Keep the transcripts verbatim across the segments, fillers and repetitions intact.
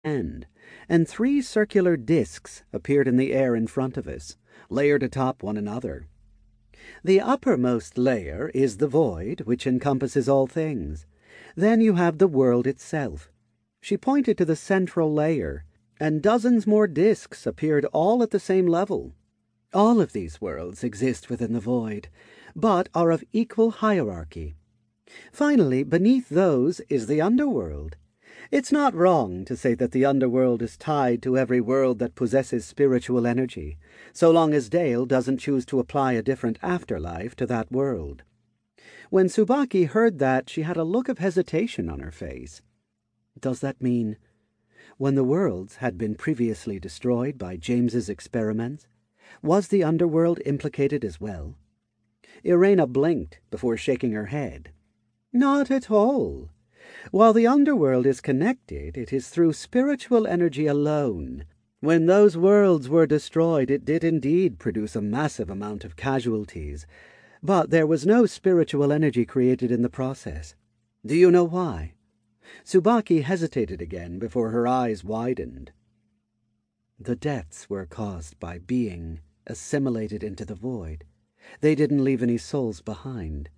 hand, and three circular discs appeared in the air in front of us, layered atop one another. The uppermost layer is the void, which encompasses all things. Then you have the world itself. She pointed to the central layer, and dozens more discs appeared all at the same level. All of these worlds exist within the void, but are of equal hierarchy. Finally, beneath those is the underworld. It's not wrong to say that the underworld is tied to every world that possesses spiritual energy, so long as Dale doesn't choose to apply a different afterlife to that world. When Tsubaki heard that, she had a look of hesitation on her face. Does that mean, when the worlds had been previously destroyed by James's experiments, was the underworld implicated as well? Irena blinked before shaking her head. Not at all. While the underworld is connected, it is through spiritual energy alone. When those worlds were destroyed, it did indeed produce a massive amount of casualties, but there was no spiritual energy created in the process. Do you know why? Tsubaki hesitated again before her eyes widened. The deaths were caused by being assimilated into the void. They didn't leave any souls behind.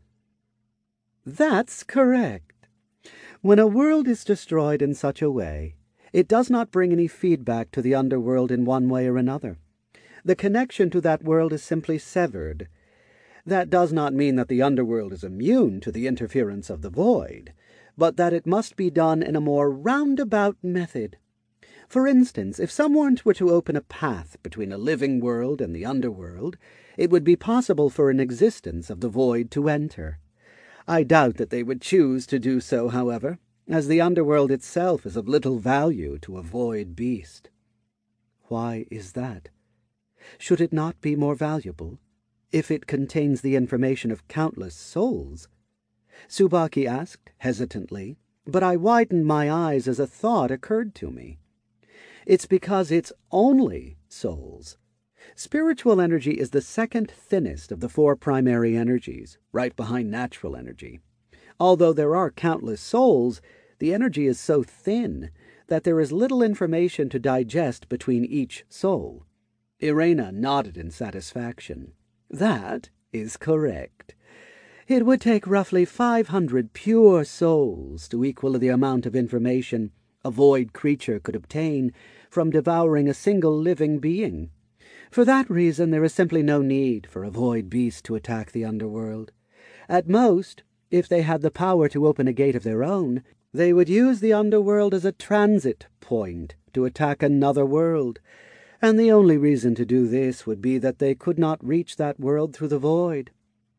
That's correct. When a world is destroyed in such a way, it does not bring any feedback to the underworld in one way or another. The connection to that world is simply severed. That does not mean that the underworld is immune to the interference of the void, but that it must be done in a more roundabout method. For instance, if someone were to open a path between a living world and the underworld, it would be possible for an existence of the void to enter. I doubt that they would choose to do so, however, as the underworld itself is of little value to a void beast. Why is that? Should it not be more valuable, if it contains the information of countless souls? Tsubaki asked, hesitantly, but I widened my eyes as a thought occurred to me. It's because it's only souls. Spiritual energy is the second thinnest of the four primary energies, right behind natural energy. Although there are countless souls, the energy is so thin that there is little information to digest between each soul. Irena nodded in satisfaction. That is correct. It would take roughly five hundred pure souls to equal the amount of information a void creature could obtain from devouring a single living being. For that reason, there is simply no need for a void beast to attack the underworld. At most, if they had the power to open a gate of their own, they would use the underworld as a transit point to attack another world, and the only reason to do this would be that they could not reach that world through the void.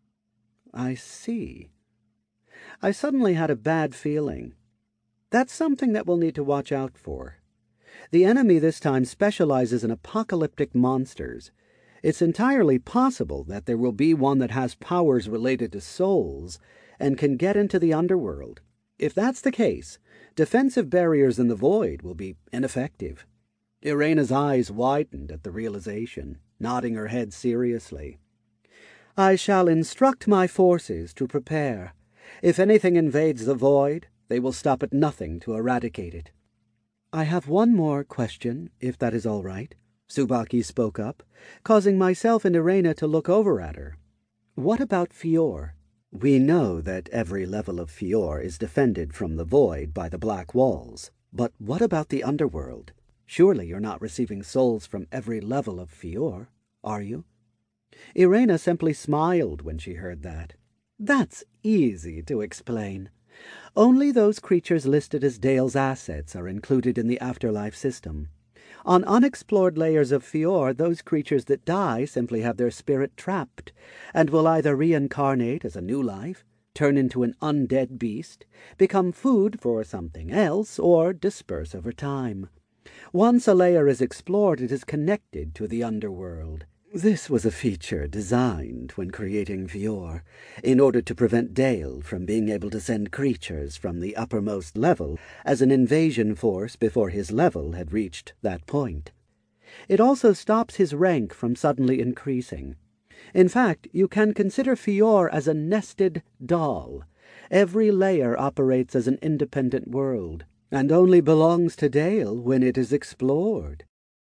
I see. I suddenly had a bad feeling. That's something that we'll need to watch out for. The enemy this time specializes in apocalyptic monsters. It's entirely possible that there will be one that has powers related to souls and can get into the underworld. If that's the case, defensive barriers in the void will be ineffective. Irena's eyes widened at the realization, nodding her head seriously. I shall instruct my forces to prepare. If anything invades the void, they will stop at nothing to eradicate it. I have one more question, if that is all right, Tsubaki spoke up, causing myself and Irena to look over at her. What about Fior? We know that every level of Fior is defended from the void by the black walls, but what about the underworld? Surely you're not receiving souls from every level of Fior, are you? Irena simply smiled when she heard that. That's easy to explain. Only those creatures listed as Dale's assets are included in the afterlife system. On unexplored layers of Fior, those creatures that die simply have their spirit trapped, and will either reincarnate as a new life, turn into an undead beast, become food for something else, or disperse over time. Once a layer is explored, it is connected to the underworld. This was a feature designed when creating Fior, in order to prevent Dale from being able to send creatures from the uppermost level as an invasion force before his level had reached that point. It also stops his rank from suddenly increasing. In fact, you can consider Fior as a nested doll. Every layer operates as an independent world, and only belongs to Dale when it is explored.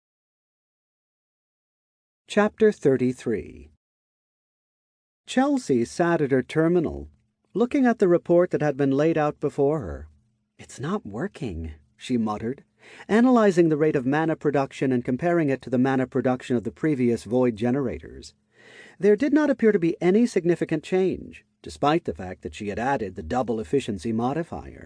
Chapter thirty-three. Chelsea sat at her terminal, looking at the report that had been laid out before her. "It's not working," she muttered, analyzing the rate of mana production and comparing it to the mana production of the previous void generators. There did not appear to be any significant change, despite the fact that she had added the double efficiency modifier.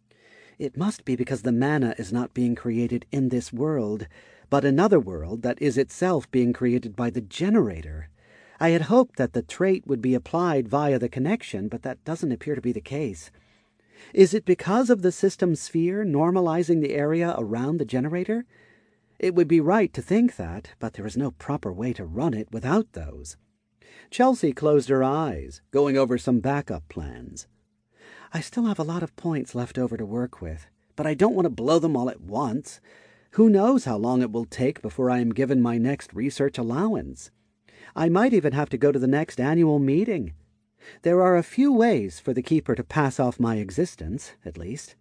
It must be because the mana is not being created in this world, but another world that is itself being created by the generator. I had hoped that the trait would be applied via the connection, but that doesn't appear to be the case. Is it because of the system sphere normalizing the area around the generator? It would be right to think that, but there is no proper way to run it without those. Chelsea closed her eyes, going over some backup plans. I still have a lot of points left over to work with, but I don't want to blow them all at once. Who knows how long it will take before I am given my next research allowance? I might even have to go to the next annual meeting. There are a few ways for the Keeper to pass off my existence, at least.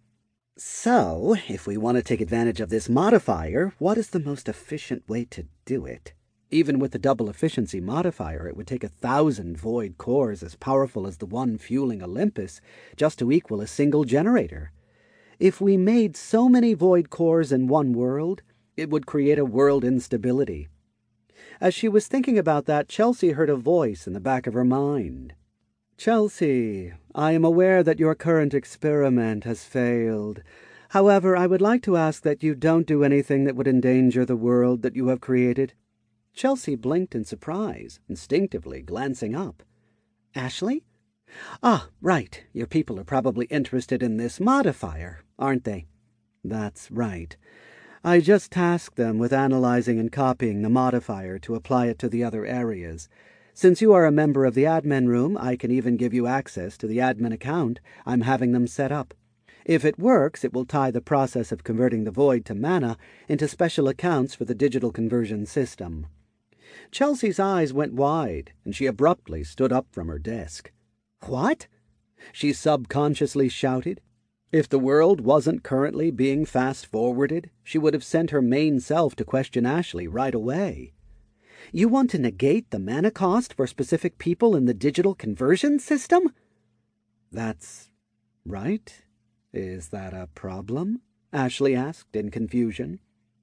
So, if we want to take advantage of this modifier, what is the most efficient way to do it? Even with the double efficiency modifier, it would take a thousand void cores as powerful as the one fueling Olympus just to equal a single generator. If we made so many void cores in one world, it would create a world instability. As she was thinking about that, Chelsea heard a voice in the back of her mind. "Chelsea, I am aware that your current experiment has failed. However, I would like to ask that you don't do anything that would endanger the world that you have created." Chelsea blinked in surprise, instinctively glancing up. "Ashley? Ah, right. Your people are probably interested in this modifier, aren't they?" "That's right. I just tasked them with analyzing and copying the modifier to apply it to the other areas. Since you are a member of the admin room, I can even give you access to the admin account I'm having them set up. If it works, it will tie the process of converting the void to mana into special accounts for the digital conversion system." Chelsea's eyes went wide, and she abruptly stood up from her desk. "What?" she subconsciously shouted. If the world wasn't currently being fast-forwarded, she would have sent her main self to question Ashley right away. "You want to negate the mana cost for specific people in the digital conversion system?" "That's right. Is that a problem?" Ashley asked in confusion.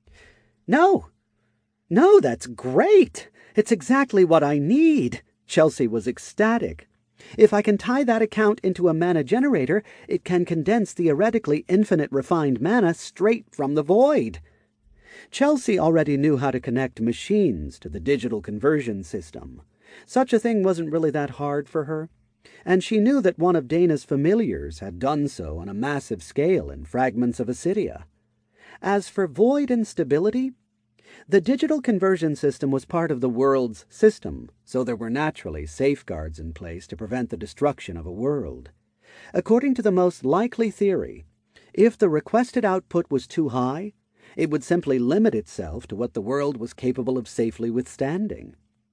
"No. No, that's great. It's exactly what I need." Chelsea was ecstatic. "If I can tie that account into a mana generator, it can condense theoretically infinite refined mana straight from the void." Chelsea already knew how to connect machines to the digital conversion system. Such a thing wasn't really that hard for her, and she knew that one of Dana's familiars had done so on a massive scale in fragments of Acidia. As for void instability, the digital conversion system was part of the world's system, so there were naturally safeguards in place to prevent the destruction of a world. According to the most likely theory, if the requested output was too high, it would simply limit itself to what the world was capable of safely withstanding.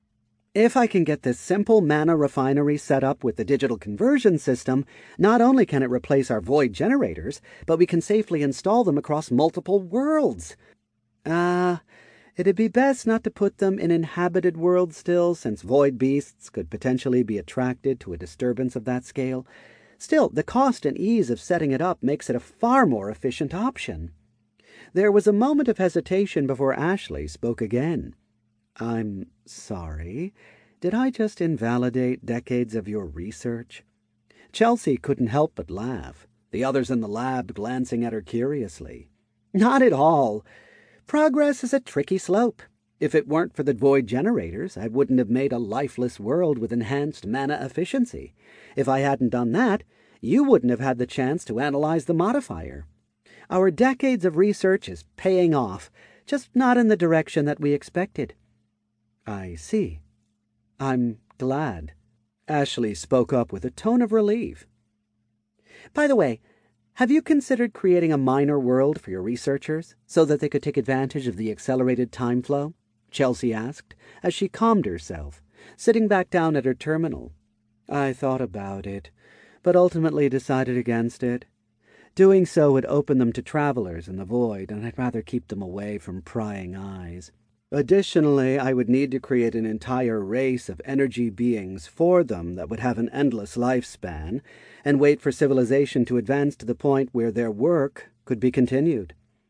If I can get this simple mana refinery set up with the digital conversion system, not only can it replace our void generators, but we can safely install them across multiple worlds. Ah... Uh, It'd be best not to put them in inhabited worlds still, since void beasts could potentially be attracted to a disturbance of that scale. Still, the cost and ease of setting it up makes it a far more efficient option. There was a moment of hesitation before Ashley spoke again. "I'm sorry. Did I just invalidate decades of your research?" Chelsea couldn't help but laugh, the others in the lab glancing at her curiously. "Not at all. Progress is a tricky slope. If it weren't for the void generators, I wouldn't have made a lifeless world with enhanced mana efficiency. If I hadn't done that, you wouldn't have had the chance to analyze the modifier. Our decades of research is paying off, just not in the direction that we expected." "I see. I'm glad." Ashley spoke up with a tone of relief. "By the way, have you considered creating a minor world for your researchers so that they could take advantage of the accelerated time flow?" Chelsea asked, as she calmed herself, sitting back down at her terminal. "I thought about it, but ultimately decided against it. Doing so would open them to travelers in the void, and I'd rather keep them away from prying eyes. Additionally, I would need to create an entire race of energy beings for them that would have an endless lifespan, and wait for civilization to advance to the point where their work could be continued.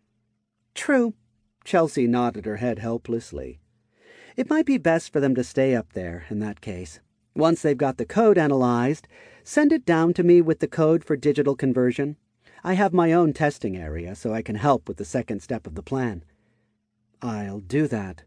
True. Chelsea nodded her head helplessly. It might be best for them to stay up there in that case. Once they've got the code analyzed, send it down to me with the code for digital conversion. I have my own testing area, so I can help with the second step of the plan. I'll do that.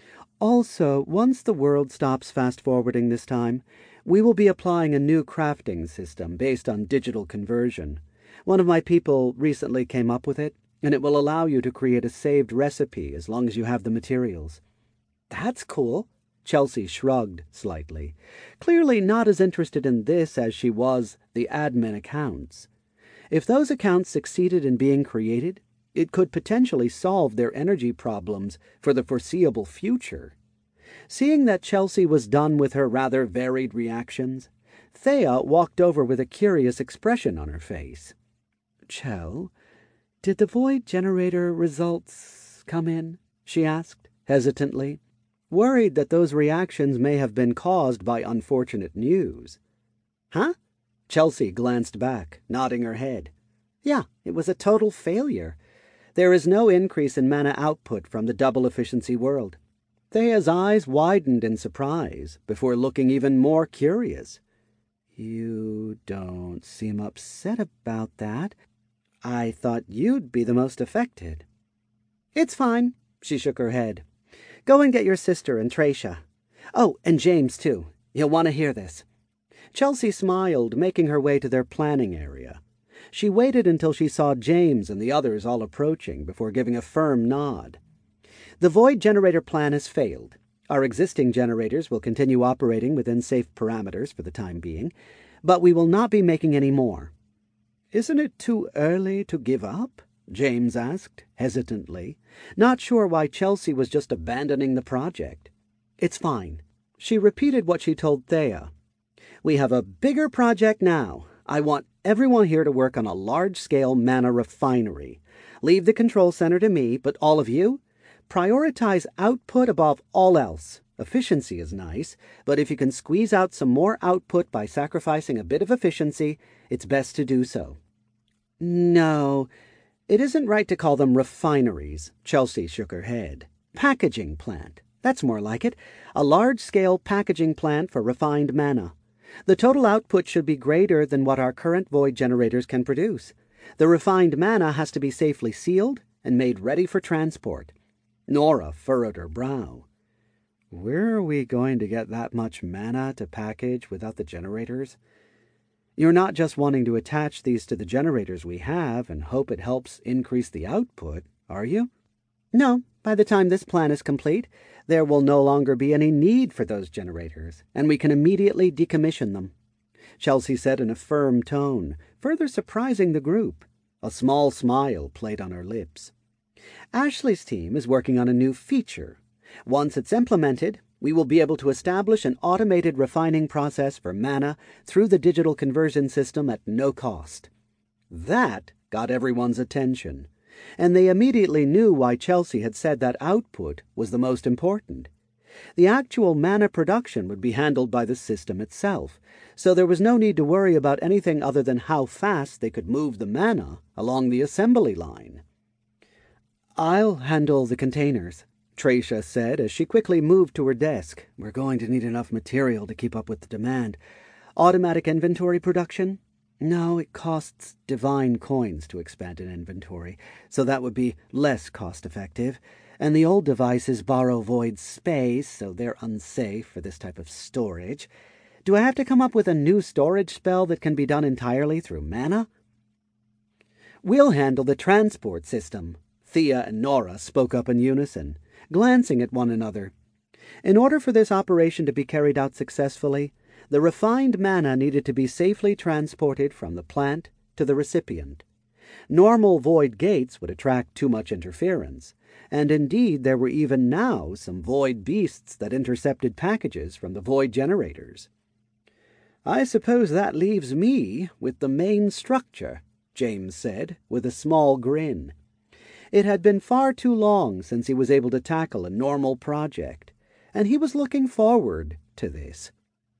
Also, once the world stops fast-forwarding this time, we will be applying a new crafting system based on digital conversion. One of my people recently came up with it, and it will allow you to create a saved recipe as long as you have the materials. That's cool. Chelsea shrugged slightly, clearly not as interested in this as she was the admin accounts. If those accounts succeeded in being created, it could potentially solve their energy problems for the foreseeable future. Seeing that Chelsea was done with her rather varied reactions, Thea walked over with a curious expression on her face. Chell, did the void generator results come in? She asked, hesitantly, worried that those reactions may have been caused by unfortunate news. Huh? Chelsea glanced back, nodding her head. Yeah, it was a total failure. There is no increase in mana output from the double efficiency world. Thea's eyes widened in surprise before looking even more curious. You don't seem upset about that. I thought you'd be the most affected. It's fine, she shook her head. Go and get your sister and Tracia. Oh, and James, too. You'll want to hear this. Chelsea smiled, making her way to their planning area. She waited until she saw James and the others all approaching before giving a firm nod. The void generator plan has failed. Our existing generators will continue operating within safe parameters for the time being, but we will not be making any more. Isn't it too early to give up? James asked, hesitantly, not sure why Chelsea was just abandoning the project. It's fine. She repeated what she told Thea. We have a bigger project now. I want everyone here to work on a large-scale mana refinery. Leave the control center to me, but all of you, prioritize output above all else. Efficiency is nice, but if you can squeeze out some more output by sacrificing a bit of efficiency, it's best to do so. No, it isn't right to call them refineries. Chelsea shook her head. Packaging plant. That's more like it. A large-scale packaging plant for refined mana. The total output should be greater than what our current void generators can produce. The refined mana has to be safely sealed and made ready for transport. Nora furrowed her brow. Where are we going to get that much mana to package without the generators? You're not just wanting to attach these to the generators we have and hope it helps increase the output, are you? No, by the time this plan is complete, there will no longer be any need for those generators, and we can immediately decommission them, Chelsea said in a firm tone, further surprising the group. A small smile played on her lips. Ashley's team is working on a new feature. Once it's implemented, we will be able to establish an automated refining process for mana through the digital conversion system at no cost. That got everyone's attention, and they immediately knew why Chelsea had said that output was the most important. The actual mana production would be handled by the system itself, so there was no need to worry about anything other than how fast they could move the mana along the assembly line. I'll handle the containers, Tracia said as she quickly moved to her desk. We're going to need enough material to keep up with the demand. Automatic inventory production? No, it costs divine coins to expand an inventory, so that would be less cost-effective. And the old devices borrow void space, so they're unsafe for this type of storage. Do I have to come up with a new storage spell that can be done entirely through mana? We'll handle the transport system, Thea and Nora spoke up in unison, glancing at one another. In order for this operation to be carried out successfully, the refined mana needed to be safely transported from the plant to the recipient. Normal void gates would attract too much interference, and indeed there were even now some void beasts that intercepted packages from the void generators. I suppose that leaves me with the main structure, James said, with a small grin. It had been far too long since he was able to tackle a normal project, and he was looking forward to this.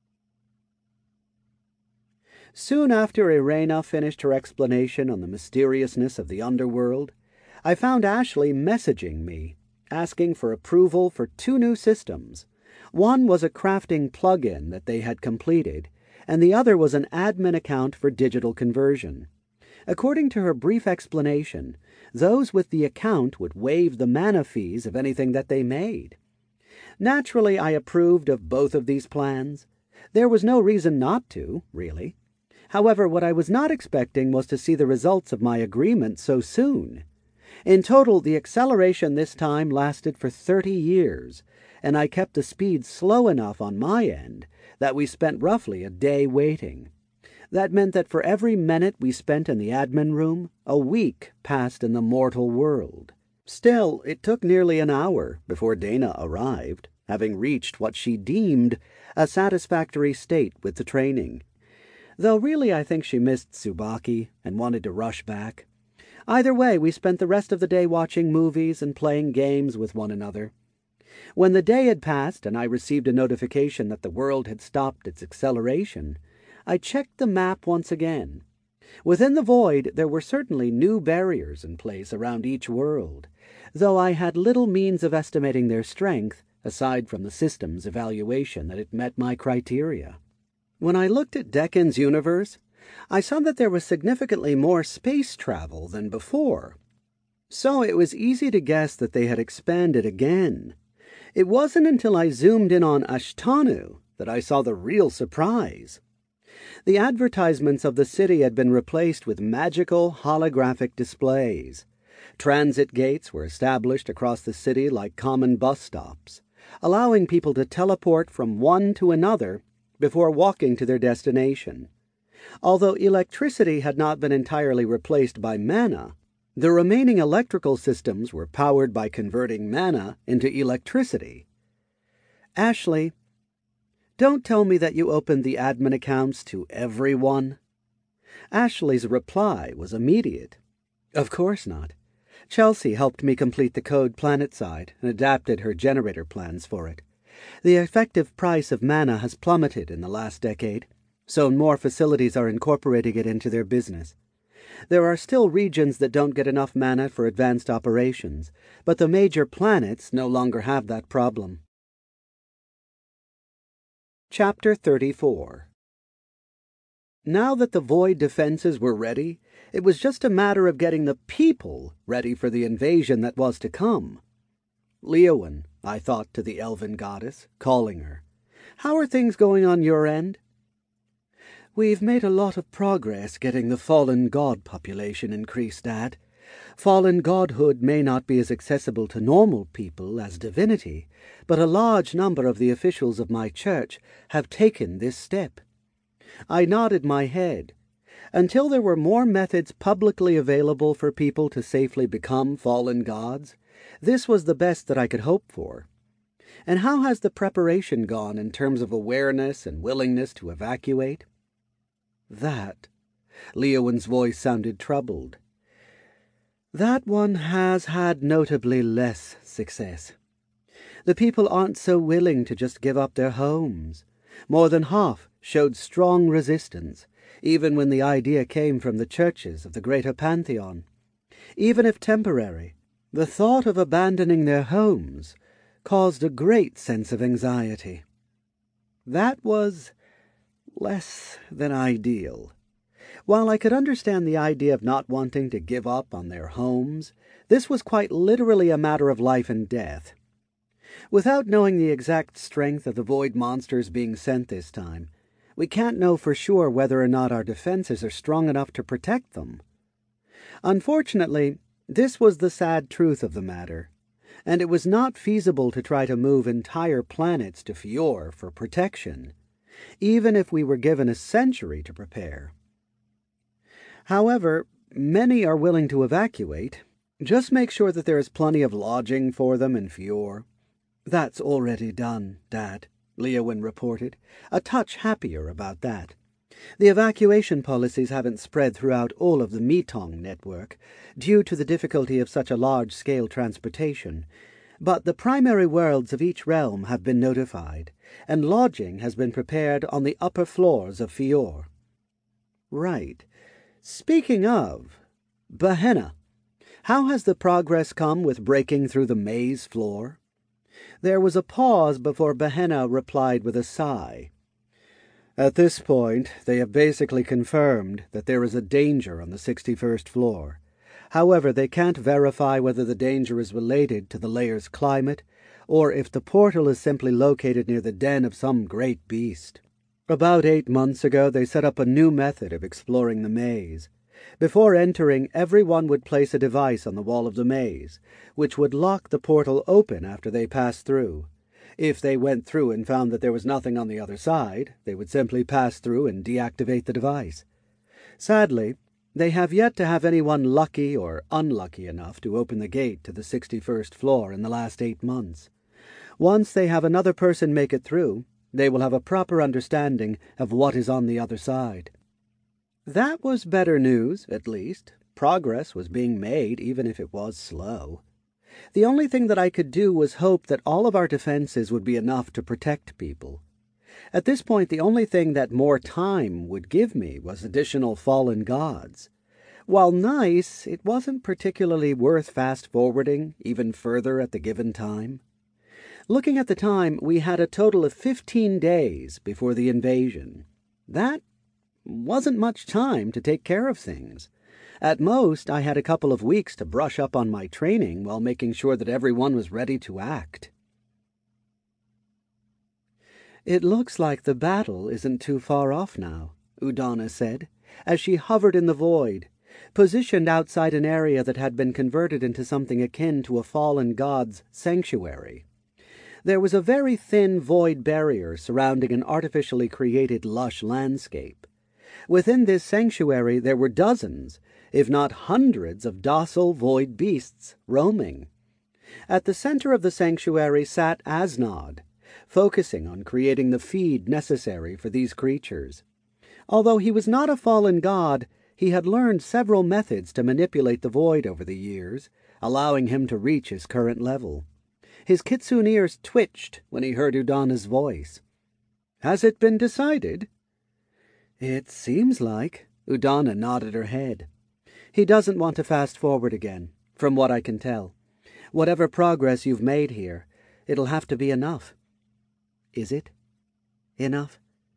Soon after Irena finished her explanation on the mysteriousness of the underworld, I found Ashley messaging me, asking for approval for two new systems. One was a crafting plug-in that they had completed, and the other was an admin account for digital conversion. According to her brief explanation, those with the account would waive the mana fees of anything that they made. Naturally, I approved of both of these plans. There was no reason not to, really. However, what I was not expecting was to see the results of my agreement so soon. In total, the acceleration this time lasted for thirty years, and I kept the speed slow enough on my end that we spent roughly a day waiting. That meant that for every minute we spent in the admin room, a week passed in the mortal world. Still, it took nearly an hour before Dana arrived, having reached what she deemed a satisfactory state with the training. Though really I think she missed Tsubaki and wanted to rush back. Either way, we spent the rest of the day watching movies and playing games with one another. When the day had passed and I received a notification that the world had stopped its acceleration, I checked the map once again. Within the void there were certainly new barriers in place around each world, though I had little means of estimating their strength, aside from the system's evaluation that it met my criteria. When I looked at Deccan's universe, I saw that there was significantly more space travel than before. So it was easy to guess that they had expanded again. It wasn't until I zoomed in on Ashtanu that I saw the real surprise. The advertisements of the city had been replaced with magical holographic displays. Transit gates were established across the city like common bus stops, allowing people to teleport from one to another before walking to their destination. Although electricity had not been entirely replaced by mana, the remaining electrical systems were powered by converting mana into electricity. Ashley, don't tell me that you opened the admin accounts to everyone. Ashley's reply was immediate. Of course not. Chelsea helped me complete the code planetside and adapted her generator plans for it. The effective price of mana has plummeted in the last decade, so more facilities are incorporating it into their business. There are still regions that don't get enough mana for advanced operations, but the major planets no longer have that problem. Chapter thirty-four. Now that the void defenses were ready, it was just a matter of getting the people ready for the invasion that was to come. Leowen, I thought to the elven goddess, calling her. How are things going on your end? We've made a lot of progress getting the fallen god population increased, Dad. Fallen godhood may not be as accessible to normal people as divinity, but a large number of the officials of my church have taken this step. I nodded my head. Until there were more methods publicly available for people to safely become fallen gods, this was the best that I could hope for. And how has the preparation gone in terms of awareness and willingness to evacuate? That. Leowen's voice sounded troubled. That one has had notably less success. The people aren't so willing to just give up their homes. More than half showed strong resistance, even when the idea came from the churches of the greater pantheon. Even if temporary, the thought of abandoning their homes caused a great sense of anxiety. That was less than ideal. While I could understand the idea of not wanting to give up on their homes, this was quite literally a matter of life and death. Without knowing the exact strength of the void monsters being sent this time, we can't know for sure whether or not our defenses are strong enough to protect them. Unfortunately, this was the sad truth of the matter, and it was not feasible to try to move entire planets to Fior for protection, even if we were given a century to prepare. However, many are willing to evacuate. Just make sure that there is plenty of lodging for them in Fior. That's already done, Dad, Leowen reported, a touch happier about that. The evacuation policies haven't spread throughout all of the Metong network, due to the difficulty of such a large-scale transportation, but the primary worlds of each realm have been notified, and lodging has been prepared on the upper floors of Fior. Right. Speaking of, Behenna, how has the progress come with breaking through the maze floor? There was a pause before Behenna replied with a sigh. At this point, they have basically confirmed that there is a danger on the sixty-first floor. However, they can't verify whether the danger is related to the layer's climate, or if the portal is simply located near the den of some great beast. About eight months ago, they set up a new method of exploring the maze. Before entering, everyone would place a device on the wall of the maze, which would lock the portal open after they passed through. If they went through and found that there was nothing on the other side, they would simply pass through and deactivate the device. Sadly, they have yet to have anyone lucky or unlucky enough to open the gate to the sixty-first floor in the last eight months. Once they have another person make it through, they will have a proper understanding of what is on the other side. That was better news, at least. Progress was being made, even if it was slow. The only thing that I could do was hope that all of our defenses would be enough to protect people. At this point, the only thing that more time would give me was additional fallen gods. While nice, it wasn't particularly worth fast-forwarding even further at the given time. Looking at the time, we had a total of fifteen days before the invasion. That wasn't much time to take care of things. At most, I had a couple of weeks to brush up on my training while making sure that everyone was ready to act. It looks like the battle isn't too far off now, Udana said, as she hovered in the void, positioned outside an area that had been converted into something akin to a fallen god's sanctuary. There was a very thin void barrier surrounding an artificially created lush landscape. Within this sanctuary there were dozens, if not hundreds, of docile void beasts roaming. At the center of the sanctuary sat Asnod, focusing on creating the feed necessary for these creatures. Although he was not a fallen god, he had learned several methods to manipulate the void over the years, allowing him to reach his current level. His kitsune ears twitched when he heard Udana's voice. "Has it been decided?" "It seems like." Udana nodded her head. "He doesn't want to fast-forward again, from what I can tell. Whatever progress you've made here, it'll have to be enough." "Is it enough?"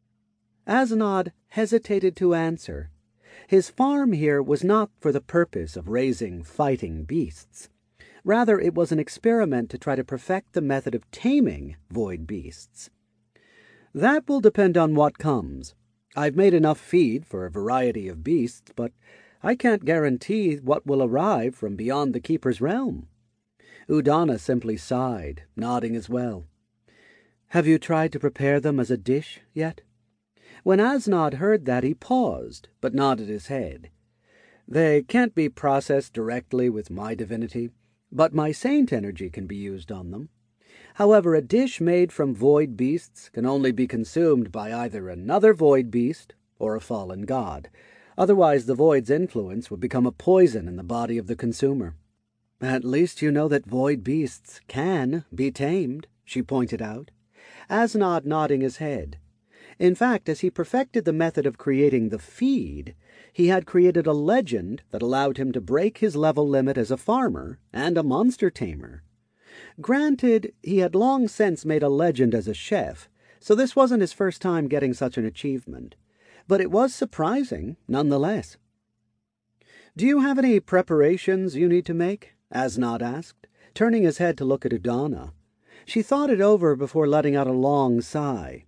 Asnod hesitated to answer. His farm here was not for the purpose of raising fighting beasts. Rather, it was an experiment to try to perfect the method of taming void beasts. "That will depend on what comes. I've made enough feed for a variety of beasts, but I can't guarantee what will arrive from beyond the Keeper's realm." Udana simply sighed, nodding as well. "Have you tried to prepare them as a dish yet?" When Asnod heard that, he paused, but nodded his head. "They can't be processed directly with my divinity, but my saint energy can be used on them. However, a dish made from void beasts can only be consumed by either another void beast or a fallen god. Otherwise, the void's influence would become a poison in the body of the consumer." "At least you know that void beasts can be tamed," she pointed out. Asnod nodding his head. In fact, as he perfected the method of creating the feed, he had created a legend that allowed him to break his level limit as a farmer and a monster tamer. Granted, he had long since made a legend as a chef, so this wasn't his first time getting such an achievement. But it was surprising, nonetheless. "Do you have any preparations you need to make?" Asnod asked, turning his head to look at Udana. She thought it over before letting out a long sigh.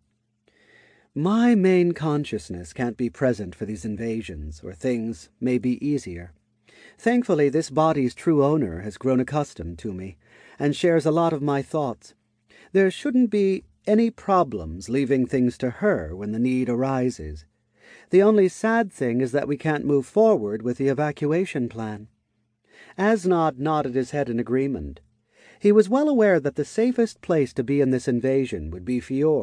"My main consciousness can't be present for these invasions, or things may be easier. Thankfully, this body's true owner has grown accustomed to me, and shares a lot of my thoughts. There shouldn't be any problems leaving things to her when the need arises. The only sad thing is that we can't move forward with the evacuation plan." Asnod nodded his head in agreement. He was well aware that the safest place to be in this invasion would be Fior,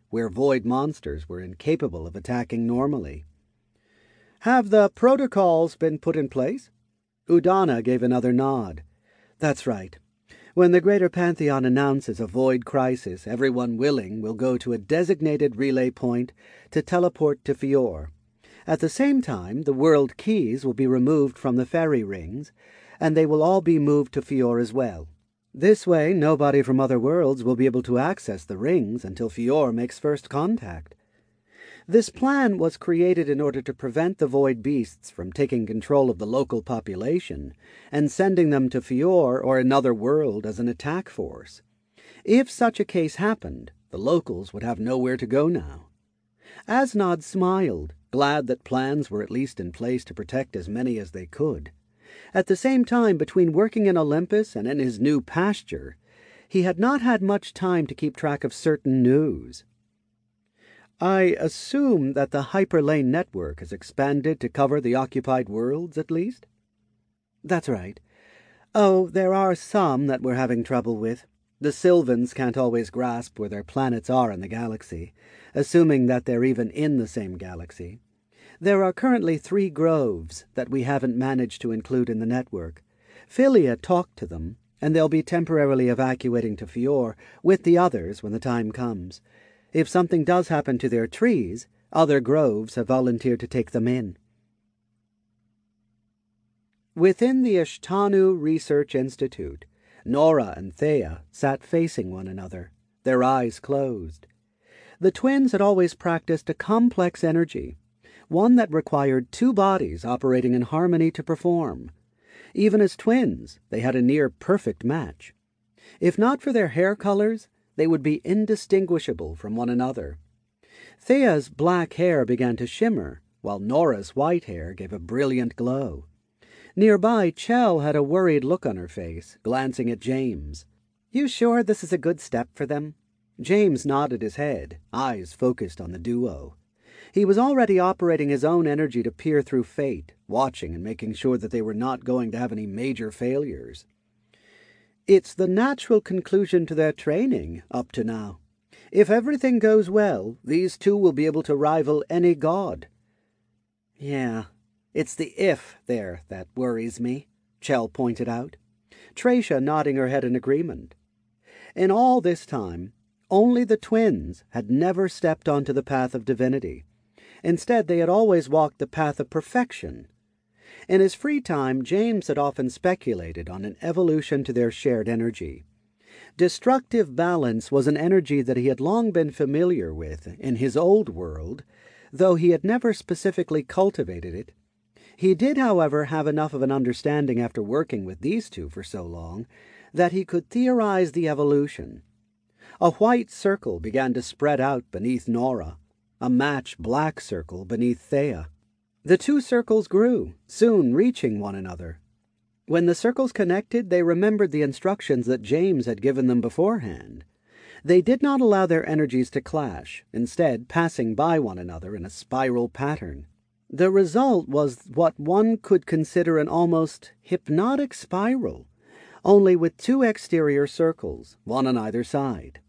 where void monsters were incapable of attacking normally. "Have the protocols been put in place?" Udana gave another nod. "That's right. When the Greater Pantheon announces a void crisis, everyone willing will go to a designated relay point to teleport to Fior. At the same time, the world keys will be removed from the fairy rings, and they will all be moved to Fior as well. This way, nobody from other worlds will be able to access the rings until Fior makes first contact. This plan was created in order to prevent the void beasts from taking control of the local population and sending them to Fior or another world as an attack force. If such a case happened, the locals would have nowhere to go now. Asnod smiled, glad that plans were at least in place to protect as many as they could. At the same time, between working in Olympus and in his new pasture, he had not had much time to keep track of certain news. "I assume that the Hyperlane network has expanded to cover the occupied worlds, at least?" "That's right. Oh, there are some that we're having trouble with. The Sylvans can't always grasp where their planets are in the galaxy, assuming that they're even in the same galaxy. There are currently three groves that we haven't managed to include in the network. Philia talked to them, and they'll be temporarily evacuating to Fior with the others when the time comes. If something does happen to their trees, other groves have volunteered to take them in." Within the Ishtanu Research Institute, Nora and Thea sat facing one another, their eyes closed. The twins had always practiced a complex energy, one that required two bodies operating in harmony to perform. Even as twins, they had a near-perfect match. If not for their hair colors, they would be indistinguishable from one another. Thea's black hair began to shimmer, while Nora's white hair gave a brilliant glow. Nearby, Chell had a worried look on her face, glancing at James. "You sure this is a good step for them?" James nodded his head, eyes focused on the duo. He was already operating his own energy to peer through fate, watching and making sure that they were not going to have any major failures. "It's the natural conclusion to their training, up to now. If everything goes well, these two will be able to rival any god." "Yeah, it's the if there that worries me," Chell pointed out. Tracia nodding her head in agreement. In all this time, only the twins had never stepped onto the path of divinity. Instead, they had always walked the path of perfection. In his free time, James had often speculated on an evolution to their shared energy. Destructive balance was an energy that he had long been familiar with in his old world, though he had never specifically cultivated it. He did, however, have enough of an understanding after working with these two for so long that he could theorize the evolution. A white circle began to spread out beneath Nora, a match black circle beneath Thea. The two circles grew, soon reaching one another. When the circles connected, they remembered the instructions that James had given them beforehand. They did not allow their energies to clash, instead passing by one another in a spiral pattern. The result was what one could consider an almost hypnotic spiral, only with two exterior circles, one on either side.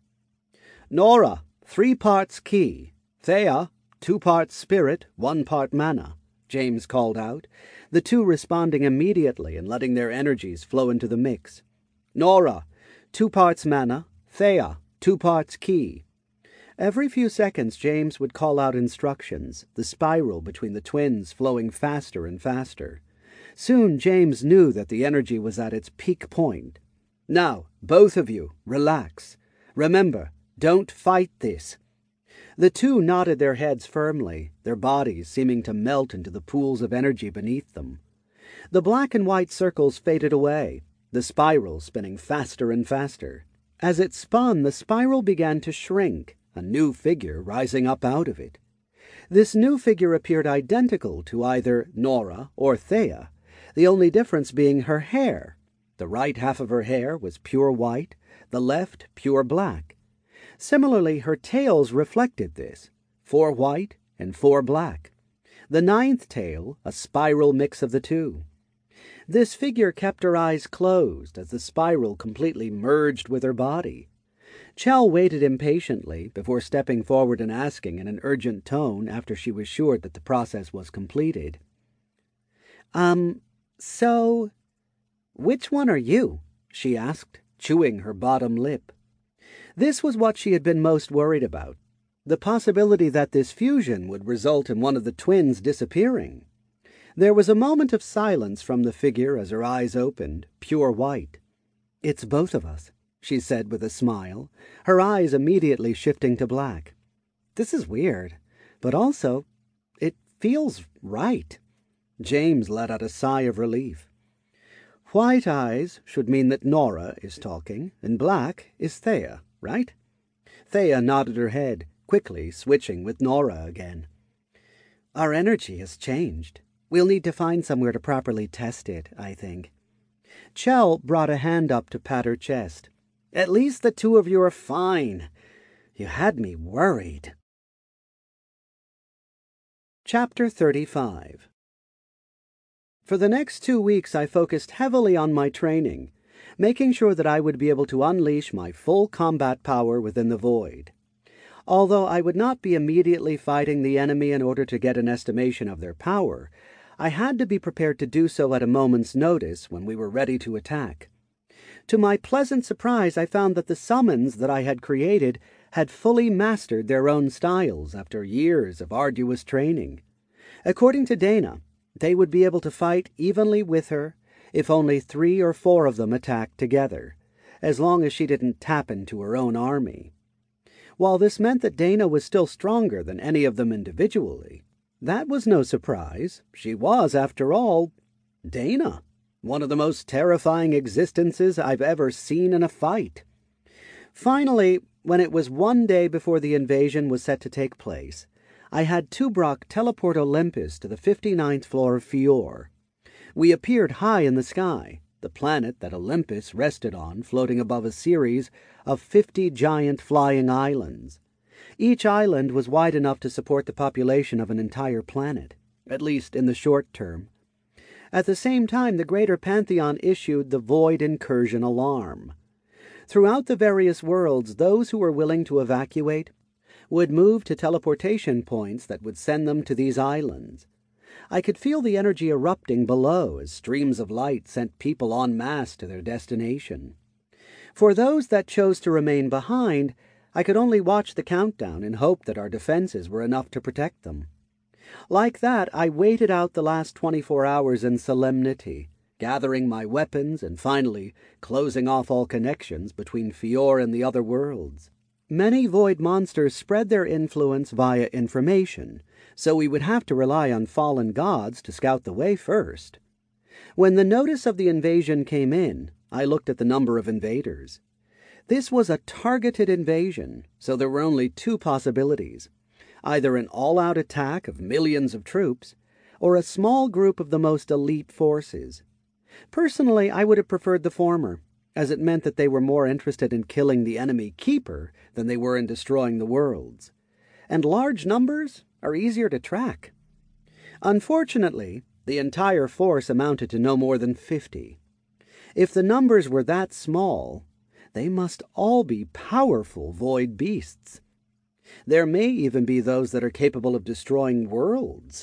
"Nora, three parts ki. Thea, two parts spirit, one part mana," James called out, the two responding immediately and letting their energies flow into the mix. "Nora, two parts mana. Thea, two parts ki." Every few seconds, James would call out instructions, the spiral between the twins flowing faster and faster. Soon, James knew that the energy was at its peak point. "Now, both of you, relax. Remember, don't fight this." The two nodded their heads firmly, their bodies seeming to melt into the pools of energy beneath them. The black and white circles faded away, the spiral spinning faster and faster. As it spun, the spiral began to shrink, a new figure rising up out of it. This new figure appeared identical to either Nora or Thea, the only difference being her hair. The right half of her hair was pure white, the left pure black. Similarly, her tails reflected this, four white and four black. The ninth tail, a spiral mix of the two. This figure kept her eyes closed as the spiral completely merged with her body. Chell waited impatiently before stepping forward and asking in an urgent tone after she was sure that the process was completed. Um, so, which one are you? She asked, chewing her bottom lip. This was what she had been most worried about, the possibility that this fusion would result in one of the twins disappearing. There was a moment of silence from the figure as her eyes opened, pure white. "It's both of us," she said with a smile, her eyes immediately shifting to black. "This is weird, but also, it feels right." James let out a sigh of relief. "White eyes should mean that Nora is talking, and black is Thea, right?" Thea nodded her head, quickly switching with Nora again. "Our energy has changed. We'll need to find somewhere to properly test it, I think." Chell brought a hand up to pat her chest. "At least the two of you are fine. You had me worried." Chapter thirty-five. For the next two weeks I focused heavily on my training, making sure that I would be able to unleash my full combat power within the void. Although I would not be immediately fighting the enemy in order to get an estimation of their power, I had to be prepared to do so at a moment's notice when we were ready to attack. To my pleasant surprise, I found that the summons that I had created had fully mastered their own styles after years of arduous training. According to Dana, they would be able to fight evenly with her if only three or four of them attacked together, as long as she didn't tap into her own army. While this meant that Dana was still stronger than any of them individually, that was no surprise. She was, after all, Dana, one of the most terrifying existences I've ever seen in a fight. Finally, when it was one day before the invasion was set to take place, I had Tubrok teleport Olympus to the fifty-ninth floor of Fior. We appeared high in the sky, the planet that Olympus rested on floating above a series of fifty giant flying islands. Each island was wide enough to support the population of an entire planet, at least in the short term. At the same time, the Greater Pantheon issued the Void Incursion Alarm. Throughout the various worlds, those who were willing to evacuate would move to teleportation points that would send them to these islands. I could feel the energy erupting below as streams of light sent people en masse to their destination. For those that chose to remain behind, I could only watch the countdown and hope that our defenses were enough to protect them. Like that, I waited out the last twenty-four hours in solemnity, gathering my weapons and finally closing off all connections between Fior and the other worlds. Many void monsters spread their influence via information, so we would have to rely on fallen gods to scout the way first. When the notice of the invasion came in, I looked at the number of invaders. This was a targeted invasion, so there were only two possibilities: either an all-out attack of millions of troops, or a small group of the most elite forces. Personally, I would have preferred the former, as it meant that they were more interested in killing the enemy keeper than they were in destroying the worlds. And large numbers are easier to track. Unfortunately, the entire force amounted to no more than fifty. If the numbers were that small, they must all be powerful void beasts. There may even be those that are capable of destroying worlds.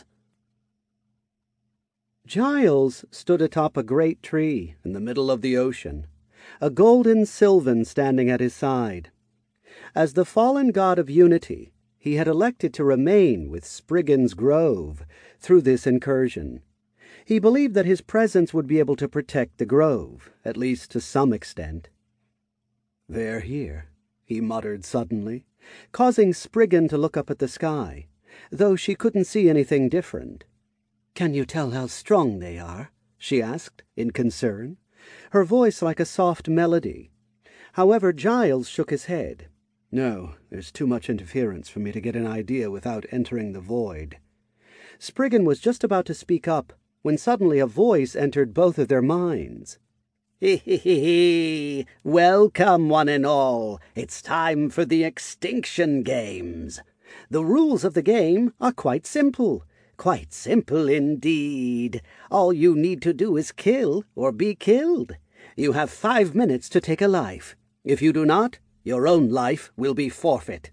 Giles stood atop a great tree in the middle of the ocean, a golden Sylvan standing at his side. As the fallen god of unity, he had elected to remain with Spriggan's Grove through this incursion. He believed that his presence would be able to protect the grove, at least to some extent. "They're here," he muttered suddenly, causing Spriggan to look up at the sky, though she couldn't see anything different. "Can you tell how strong they are?" she asked, in concern, her voice like a soft melody. However, Giles shook his head. "No, there's too much interference for me to get an idea without entering the void." Spriggan was just about to speak up when suddenly a voice entered both of their minds. "Hee hee hee hee! Welcome, one and all. It's time for the Extinction Games. The rules of the game are quite simple. Quite simple indeed. All you need to do is kill or be killed. You have five minutes to take a life. If you do not, Your own life will be forfeit."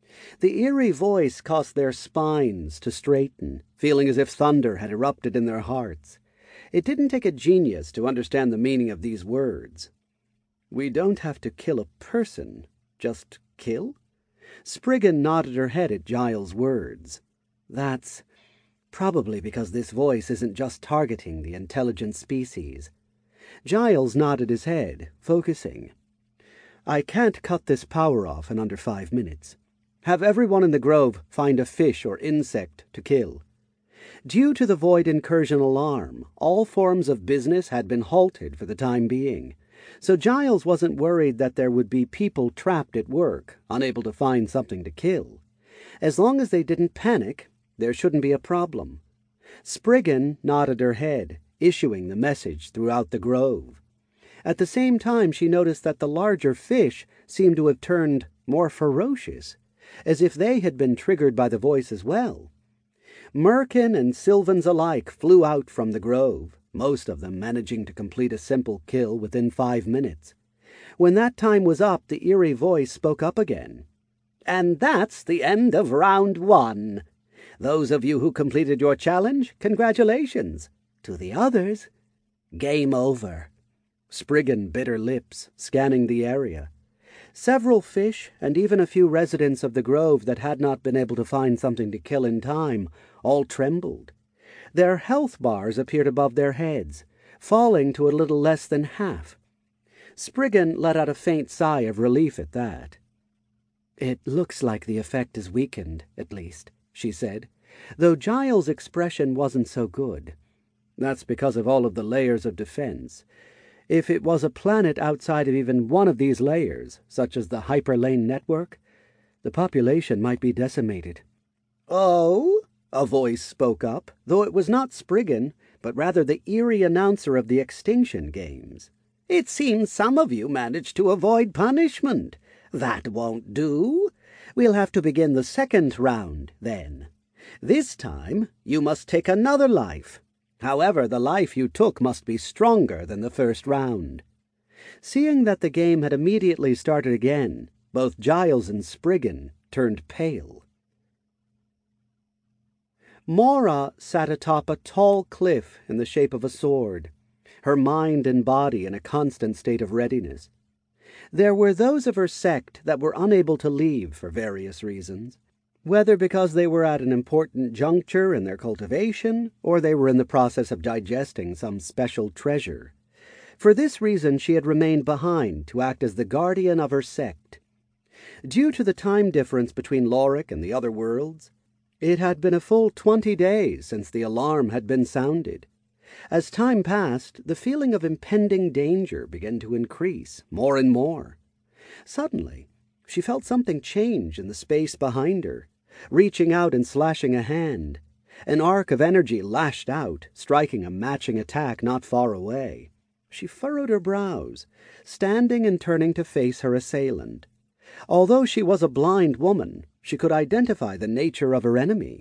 The eerie voice caused their spines to straighten, feeling as if thunder had erupted in their hearts. It didn't take a genius to understand the meaning of these words. "We don't have to kill a person, just kill?" Spriggan nodded her head at Giles' words. "That's probably because this voice isn't just targeting the intelligent species." Giles nodded his head, focusing. "I can't cut this power off in under five minutes. Have everyone in the grove find a fish or insect to kill." Due to the Void incursion alarm, all forms of business had been halted for the time being, so Giles wasn't worried that there would be people trapped at work, unable to find something to kill. As long as they didn't panic, there shouldn't be a problem. Spriggan nodded her head, issuing the message throughout the grove. At the same time, she noticed that the larger fish seemed to have turned more ferocious, as if they had been triggered by the voice as well. Merkin and Sylvans alike flew out from the grove, most of them managing to complete a simple kill within five minutes. When that time was up, the eerie voice spoke up again. "And that's the end of round one. Those of you who completed your challenge, congratulations. To the others, game over." Spriggan bit her lips, scanning the area. Several fish, and even a few residents of the grove that had not been able to find something to kill in time, all trembled. Their health bars appeared above their heads, falling to a little less than half. Spriggan let out a faint sigh of relief at that. "It looks like the effect is weakened, at least," she said, though Giles' expression wasn't so good. "That's because of all of the layers of defense. If it was a planet outside of even one of these layers, such as the Hyperlane network, the population might be decimated." "Oh?" a voice spoke up, though it was not Spriggan, but rather the eerie announcer of the Extinction Games. "It seems some of you managed to avoid punishment. That won't do. We'll have to begin the second round, then. This time, you must take another life. However, the life you took must be stronger than the first round." Seeing that the game had immediately started again, both Giles and Spriggan turned pale. Mora sat atop a tall cliff in the shape of a sword, her mind and body in a constant state of readiness. There were those of her sect that were unable to leave for various reasons, whether because they were at an important juncture in their cultivation, or they were in the process of digesting some special treasure. For this reason she had remained behind to act as the guardian of her sect. Due to the time difference between Lorik and the other worlds, it had been a full twenty days since the alarm had been sounded. As time passed, the feeling of impending danger began to increase more and more. Suddenly, she felt something change in the space behind her, reaching out and slashing a hand. An arc of energy lashed out, striking a matching attack not far away. She furrowed her brows, standing and turning to face her assailant. Although she was a blind woman, she could identify the nature of her enemy.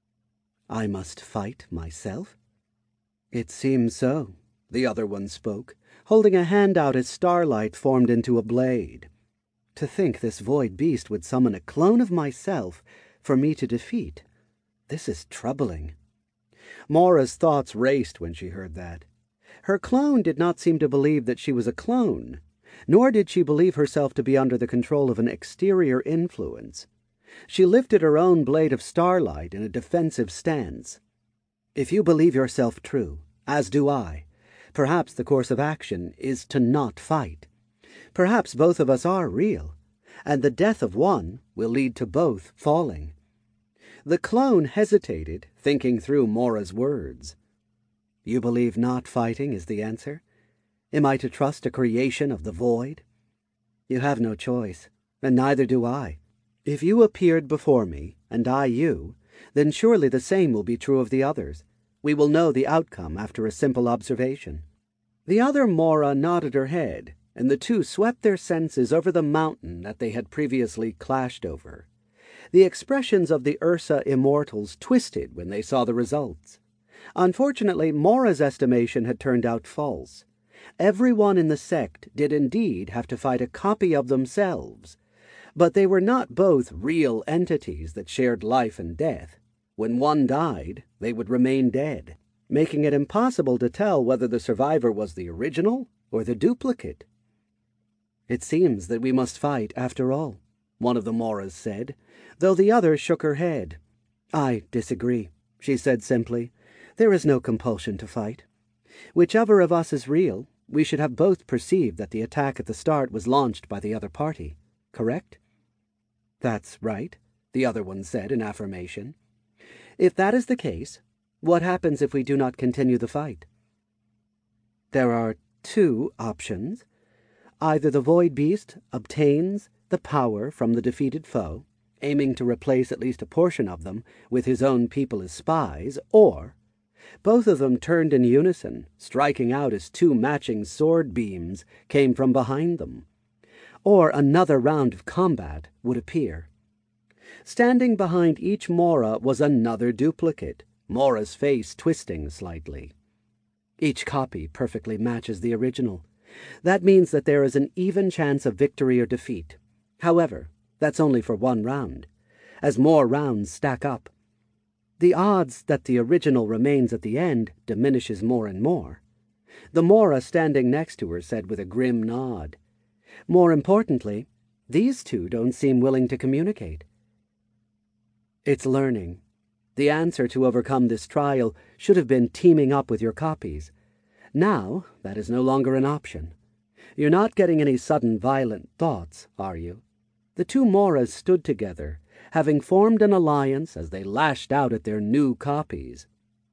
"I must fight myself?" "It seems so," the other one spoke, holding a hand out as starlight formed into a blade. "To think this void beast would summon a clone of myself for me to defeat. This is troubling." Mora's thoughts raced when she heard that. Her clone did not seem to believe that she was a clone, nor did she believe herself to be under the control of an exterior influence. She lifted her own blade of starlight in a defensive stance. "If you believe yourself true, as do I, perhaps the course of action is to not fight. Perhaps both of us are real, and the death of one will lead to both falling." The clone hesitated, thinking through Mora's words. "You believe not fighting is the answer? Am I to trust a creation of the void? You have no choice, and neither do I. If you appeared before me, and I you, then surely the same will be true of the others. We will know the outcome after a simple observation." The other Mora nodded her head, and the two swept their senses over the mountain that they had previously clashed over. The expressions of the Ursa immortals twisted when they saw the results. Unfortunately, Mora's estimation had turned out false. Everyone in the sect did indeed have to fight a copy of themselves, but they were not both real entities that shared life and death. When one died, they would remain dead, making it impossible to tell whether the survivor was the original or the duplicate. "It seems that we must fight after all," one of the Moras said, though the other shook her head. "I disagree," she said simply. "There is no compulsion to fight. Whichever of us is real, we should have both perceived that the attack at the start was launched by the other party, correct?" "That's right," the other one said in affirmation. "If that is the case, what happens if we do not continue the fight?" "There are two options. Either the Void Beast obtains the power from the defeated foe, aiming to replace at least a portion of them with his own people as spies, or both of them turned in unison, striking out as two matching sword beams came from behind them. Or another round of combat would appear. Standing behind each Mora was another duplicate, Mora's face twisting slightly. Each copy perfectly matches the original. That means that there is an even chance of victory or defeat. However, that's only for one round. As more rounds stack up, the odds that the original remains at the end diminishes more and more." The Mora standing next to her said with a grim nod, "More importantly, these two don't seem willing to communicate." "It's learning. The answer to overcome this trial should have been teaming up with your copies. Now, that is no longer an option. You're not getting any sudden violent thoughts, are you?" The two Moras stood together, having formed an alliance as they lashed out at their new copies.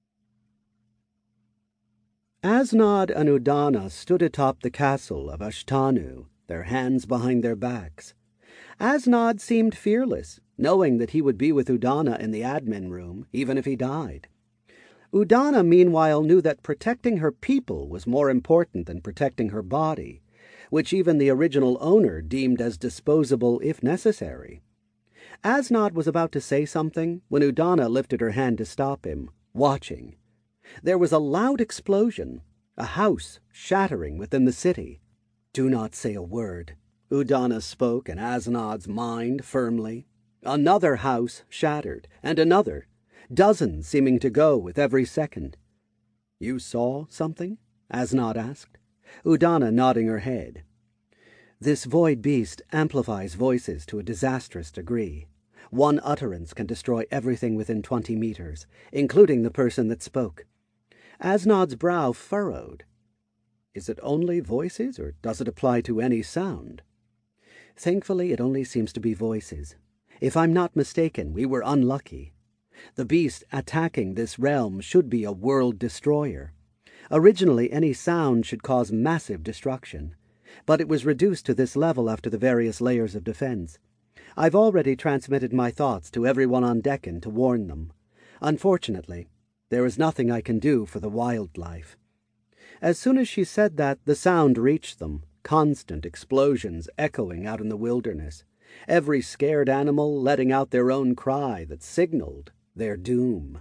Asnod and Udana stood atop the castle of Ashtanu, their hands behind their backs. Asnod seemed fearless, knowing that he would be with Udana in the admin room, even if he died. Udana, meanwhile, knew that protecting her people was more important than protecting her body, which even the original owner deemed as disposable if necessary. Asnod was about to say something when Udana lifted her hand to stop him, watching. There was a loud explosion, a house shattering within the city. "Do not say a word," Udana spoke in Asnod's mind firmly. Another house shattered, and another, dozens seeming to go with every second. "You saw something?" Asnod asked, Udana nodding her head. "This void beast amplifies voices to a disastrous degree. One utterance can destroy everything within twenty meters, including the person that spoke." Asnod's brow furrowed. "Is it only voices, or does it apply to any sound?" "Thankfully, it only seems to be voices. If I'm not mistaken, we were unlucky. The beast attacking this realm should be a world destroyer. Originally, any sound should cause massive destruction, but it was reduced to this level after the various layers of defense. I've already transmitted my thoughts to everyone on Deccan to warn them. Unfortunately, there is nothing I can do for the wildlife." As soon as she said that, the sound reached them, constant explosions echoing out in the wilderness, every scared animal letting out their own cry that signaled their doom.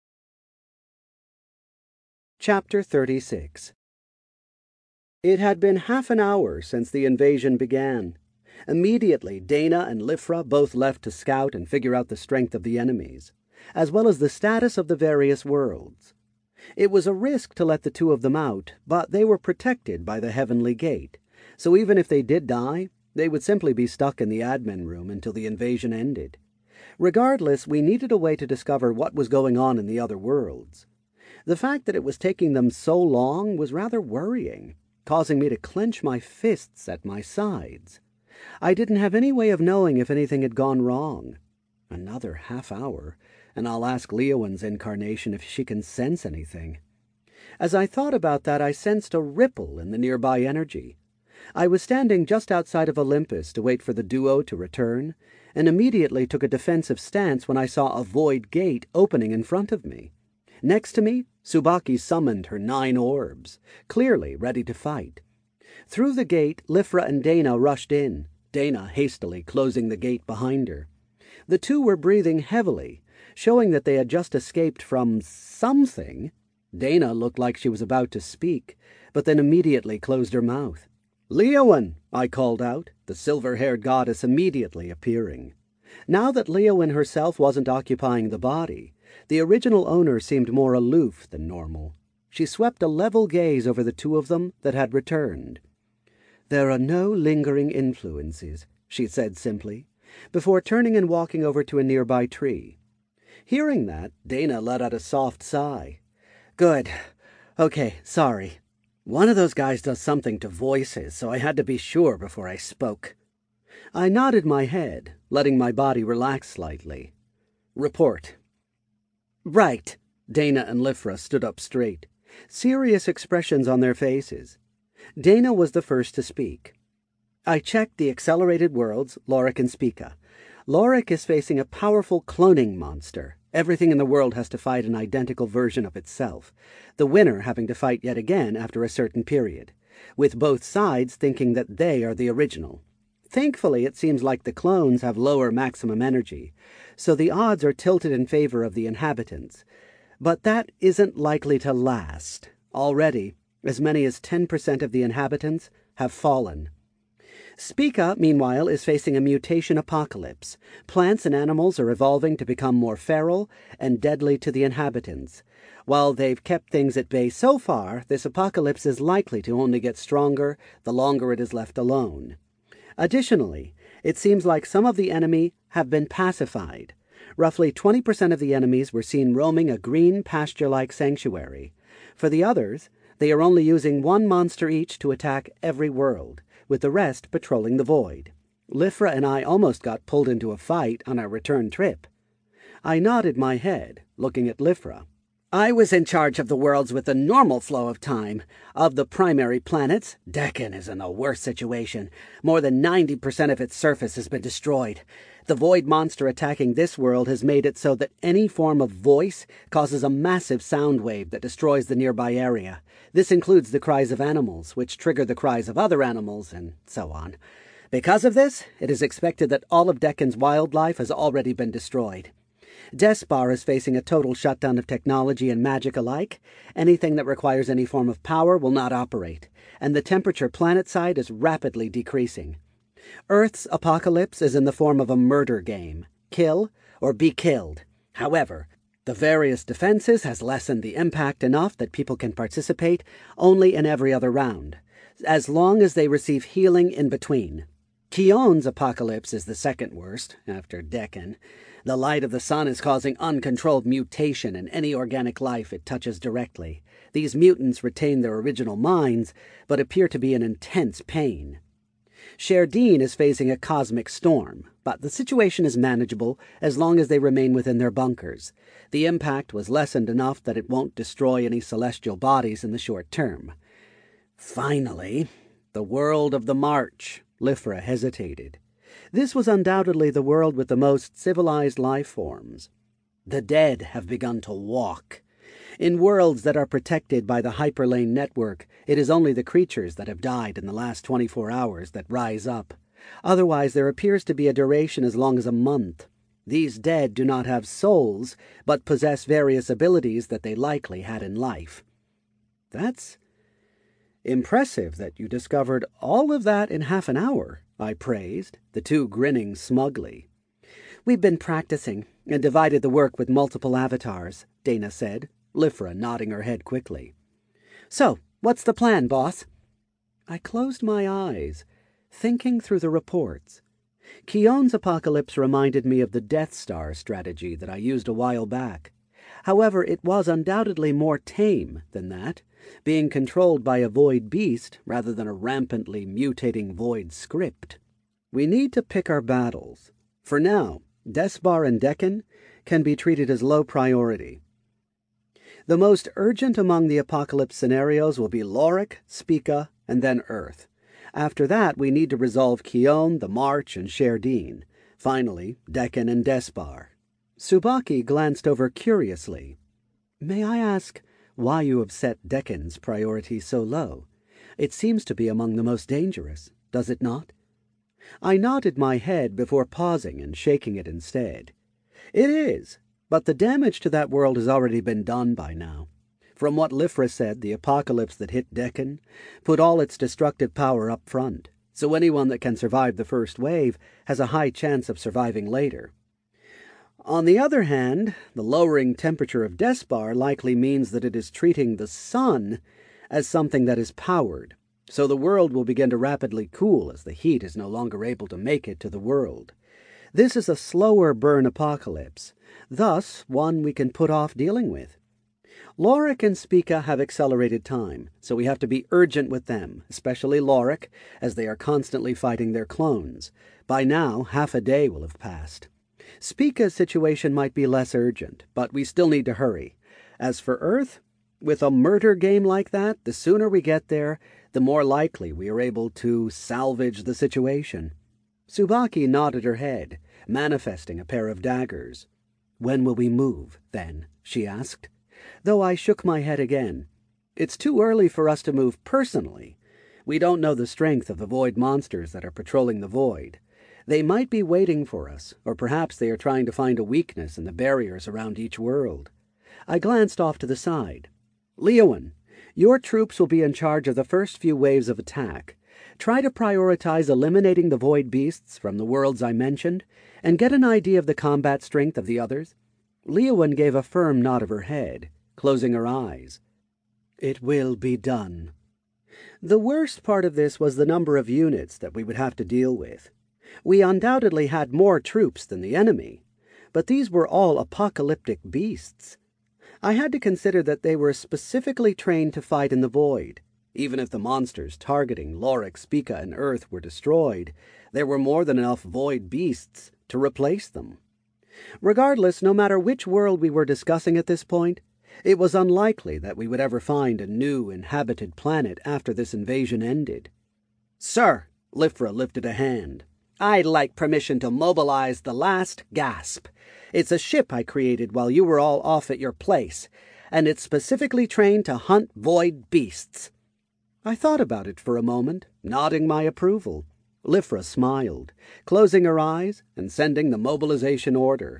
Chapter thirty-six. It had been half an hour since the invasion began. Immediately, Dana and Lifra both left to scout and figure out the strength of the enemies, as well as the status of the various worlds. It was a risk to let the two of them out, but they were protected by the Heavenly Gate, so even if they did die, they would simply be stuck in the admin room until the invasion ended. Regardless, we needed a way to discover what was going on in the other worlds. The fact that it was taking them so long was rather worrying, causing me to clench my fists at my sides. I didn't have any way of knowing if anything had gone wrong. Another half hour, and I'll ask Leowyn's incarnation if she can sense anything. As I thought about that, I sensed a ripple in the nearby energy. I was standing just outside of Olympus to wait for the duo to return, and immediately took a defensive stance when I saw a void gate opening in front of me. Next to me, Tsubaki summoned her nine orbs, clearly ready to fight. Through the gate, Lifra and Dana rushed in, Dana hastily closing the gate behind her. The two were breathing heavily, showing that they had just escaped from something. Dana looked like she was about to speak, but then immediately closed her mouth. "Leowen!" I called out, the silver-haired goddess immediately appearing. Now that Leowen herself wasn't occupying the body, the original owner seemed more aloof than normal. She swept a level gaze over the two of them that had returned. "There are no lingering influences," she said simply, before turning and walking over to a nearby tree. Hearing that, Dana let out a soft sigh. "Good. Okay, sorry. One of those guys does something to voices, so I had to be sure before I spoke." I nodded my head, letting my body relax slightly. "Report." "Right." Dana and Lifra stood up straight, serious expressions on their faces. Dana was the first to speak. "I checked the accelerated worlds, Lorik and Spica. Lorik is facing a powerful cloning monster. Everything in the world has to fight an identical version of itself, the winner having to fight yet again after a certain period, with both sides thinking that they are the original. Thankfully, it seems like the clones have lower maximum energy, so the odds are tilted in favor of the inhabitants. But that isn't likely to last. Already, as many as ten percent of the inhabitants have fallen. Spica, meanwhile, is facing a mutation apocalypse. Plants and animals are evolving to become more feral and deadly to the inhabitants. While they've kept things at bay so far, this apocalypse is likely to only get stronger the longer it is left alone. Additionally, it seems like some of the enemy have been pacified. Roughly twenty percent of the enemies were seen roaming a green pasture-like sanctuary. For the others, they are only using one monster each to attack every world, with the rest patrolling the void. Lifra and I almost got pulled into a fight on our return trip. I nodded my head, looking at Lifra. "I was in charge of the worlds with the normal flow of time. Of the primary planets, Deccan is in a worse situation. More than ninety percent of its surface has been destroyed. The void monster attacking this world has made it so that any form of voice causes a massive sound wave that destroys the nearby area. This includes the cries of animals, which trigger the cries of other animals, and so on. Because of this, it is expected that all of Deccan's wildlife has already been destroyed. Despar is facing a total shutdown of technology and magic alike. Anything that requires any form of power will not operate, and the temperature planetside is rapidly decreasing. Earth's apocalypse is in the form of a murder game. Kill or be killed. However, the various defenses has lessened the impact enough that people can participate only in every other round, as long as they receive healing in between. Kion's apocalypse is the second worst, after Deccan. The light of the sun is causing uncontrolled mutation in any organic life it touches directly. These mutants retain their original minds, but appear to be in intense pain. Sherdeen is facing a cosmic storm, but the situation is manageable as long as they remain within their bunkers. The impact was lessened enough that it won't destroy any celestial bodies in the short term. Finally, the world of the March. Lifra hesitated. This was undoubtedly the world with the most civilized life forms. The dead have begun to walk. In worlds that are protected by the Hyperlane network, it is only the creatures that have died in the last twenty-four hours that rise up. Otherwise, there appears to be a duration as long as a month. These dead do not have souls, but possess various abilities that they likely had in life. That's impressive that you discovered all of that in half an hour, I praised, the two grinning smugly. We've been practicing and divided the work with multiple avatars, Dana said, Lifra nodding her head quickly. So, what's the plan, boss? I closed my eyes, thinking through the reports. Kion's apocalypse reminded me of the Death Star strategy that I used a while back. However, it was undoubtedly more tame than that, being controlled by a void beast rather than a rampantly mutating void script. We need to pick our battles. For now, Despar and Deccan can be treated as low priority. The most urgent among the apocalypse scenarios will be Lorik, Spica, and then Earth. After that, we need to resolve Kion, the March, and Sherdeen. Finally, Deccan and Despar. Subaki glanced over curiously. May I ask why you have set Deccan's priority so low? It seems to be among the most dangerous, does it not? I nodded my head before pausing and shaking it instead. It is, but the damage to that world has already been done by now. From what Lifra said, the apocalypse that hit Deccan put all its destructive power up front, so anyone that can survive the first wave has a high chance of surviving later. On the other hand, the lowering temperature of Despar likely means that it is treating the sun as something that is powered, so the world will begin to rapidly cool as the heat is no longer able to make it to the world. This is a slower burn apocalypse, thus one we can put off dealing with. Lorik and Spica have accelerated time, so we have to be urgent with them, especially Lorik, as they are constantly fighting their clones. By now, half a day will have passed. Spica's situation might be less urgent, but we still need to hurry. As for Earth, with a murder game like that, the sooner we get there, the more likely we are able to salvage the situation. Tsubaki nodded her head, manifesting a pair of daggers. "When will we move, then?" she asked. Though I shook my head again. It's too early for us to move personally. We don't know the strength of the void monsters that are patrolling the void. They might be waiting for us, or perhaps they are trying to find a weakness in the barriers around each world. I glanced off to the side. "Leowen, your troops will be in charge of the first few waves of attack. Try to prioritize eliminating the void beasts from the worlds I mentioned, and get an idea of the combat strength of the others." Leowen gave a firm nod of her head, closing her eyes. "It will be done." The worst part of this was the number of units that we would have to deal with. We undoubtedly had more troops than the enemy, but these were all apocalyptic beasts. I had to consider that they were specifically trained to fight in the void. Even if the monsters targeting Lorik, Spica, and Earth were destroyed, there were more than enough void beasts to replace them. Regardless, no matter which world we were discussing at this point, it was unlikely that we would ever find a new inhabited planet after this invasion ended. "Sir," Lifra lifted a hand, "I'd like permission to mobilize the last gasp. It's a ship I created while you were all off at your place, and it's specifically trained to hunt void beasts." I thought about it for a moment, nodding my approval. Lifra smiled, closing her eyes and sending the mobilization order.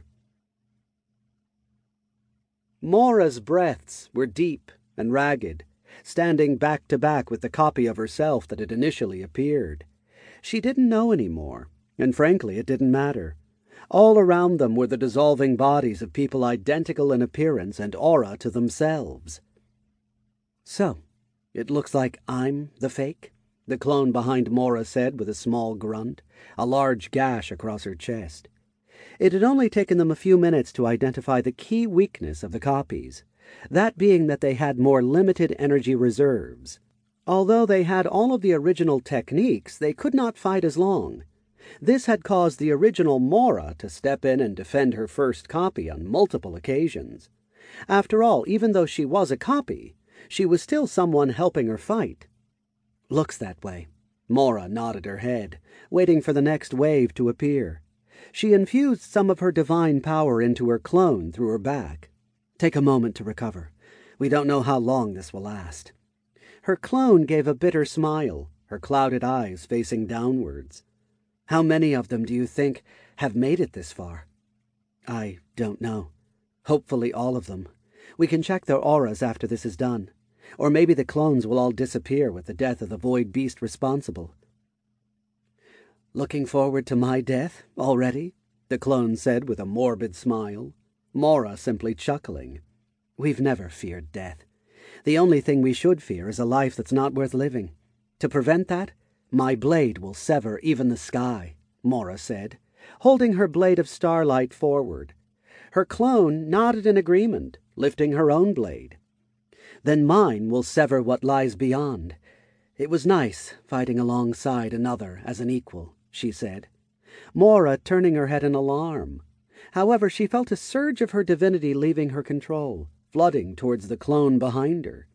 Mora's breaths were deep and ragged, standing back to back with the copy of herself that had initially appeared. She didn't know anymore, and frankly it didn't matter. All around them were the dissolving bodies of people identical in appearance and aura to themselves. "So, it looks like I'm the fake?" the clone behind Mora said with a small grunt, a large gash across her chest. It had only taken them a few minutes to identify the key weakness of the copies, that being that they had more limited energy reserves. Although they had all of the original techniques, they could not fight as long. This had caused the original Mora to step in and defend her first copy on multiple occasions. After all, even though she was a copy, she was still someone helping her fight. "Looks that way." Mora nodded her head, waiting for the next wave to appear. She infused some of her divine power into her clone through her back. "Take a moment to recover. We don't know how long this will last." Her clone gave a bitter smile, her clouded eyes facing downwards. "How many of them do you think have made it this far?" "I don't know. Hopefully all of them. We can check their auras after this is done. Or maybe the clones will all disappear with the death of the void beast responsible." "Looking forward to my death already?" the clone said with a morbid smile. Mora simply chuckling. "We've never feared death. The only thing we should fear is a life that's not worth living. To prevent that, my blade will sever even the sky," Mora said, holding her blade of starlight forward. Her clone nodded in agreement, lifting her own blade. "Then mine will sever what lies beyond. It was nice fighting alongside another as an equal," she said. Mora turning her head in alarm. However, she felt a surge of her divinity leaving her control, flooding towards the clone behind her.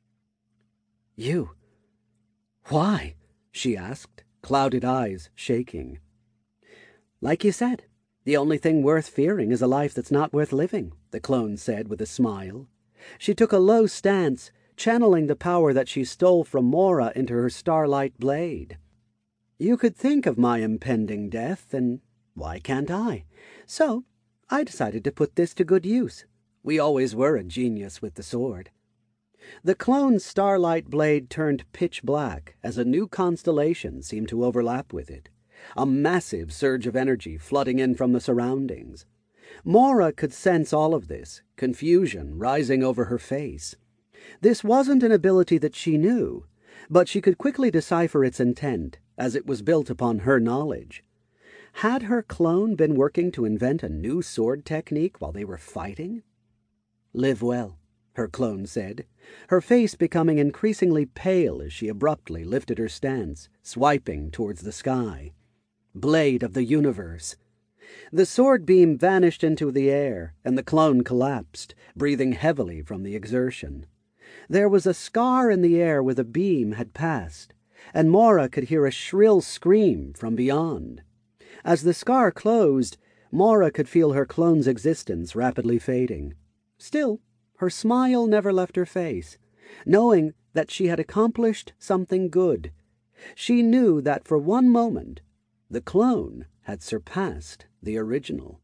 "You? Why?" she asked, clouded eyes shaking. "Like you said, the only thing worth fearing is a life that's not worth living," the clone said with a smile. She took a low stance, channeling the power that she stole from Mora into her starlight blade. "You could think of my impending death, and why can't I? So I decided to put this to good use. We always were a genius with the sword." The clone's starlight blade turned pitch black as a new constellation seemed to overlap with it, a massive surge of energy flooding in from the surroundings. Mora could sense all of this, confusion rising over her face. This wasn't an ability that she knew, but she could quickly decipher its intent, as it was built upon her knowledge. Had her clone been working to invent a new sword technique while they were fighting? "Live well," her clone said, her face becoming increasingly pale as she abruptly lifted her stance, swiping towards the sky. "Blade of the universe." The sword beam vanished into the air, and the clone collapsed, breathing heavily from the exertion. There was a scar in the air where the beam had passed, and Mora could hear a shrill scream from beyond. As the scar closed, Mora could feel her clone's existence rapidly fading. Still, her smile never left her face, knowing that she had accomplished something good. She knew that for one moment, the clone had surpassed the original.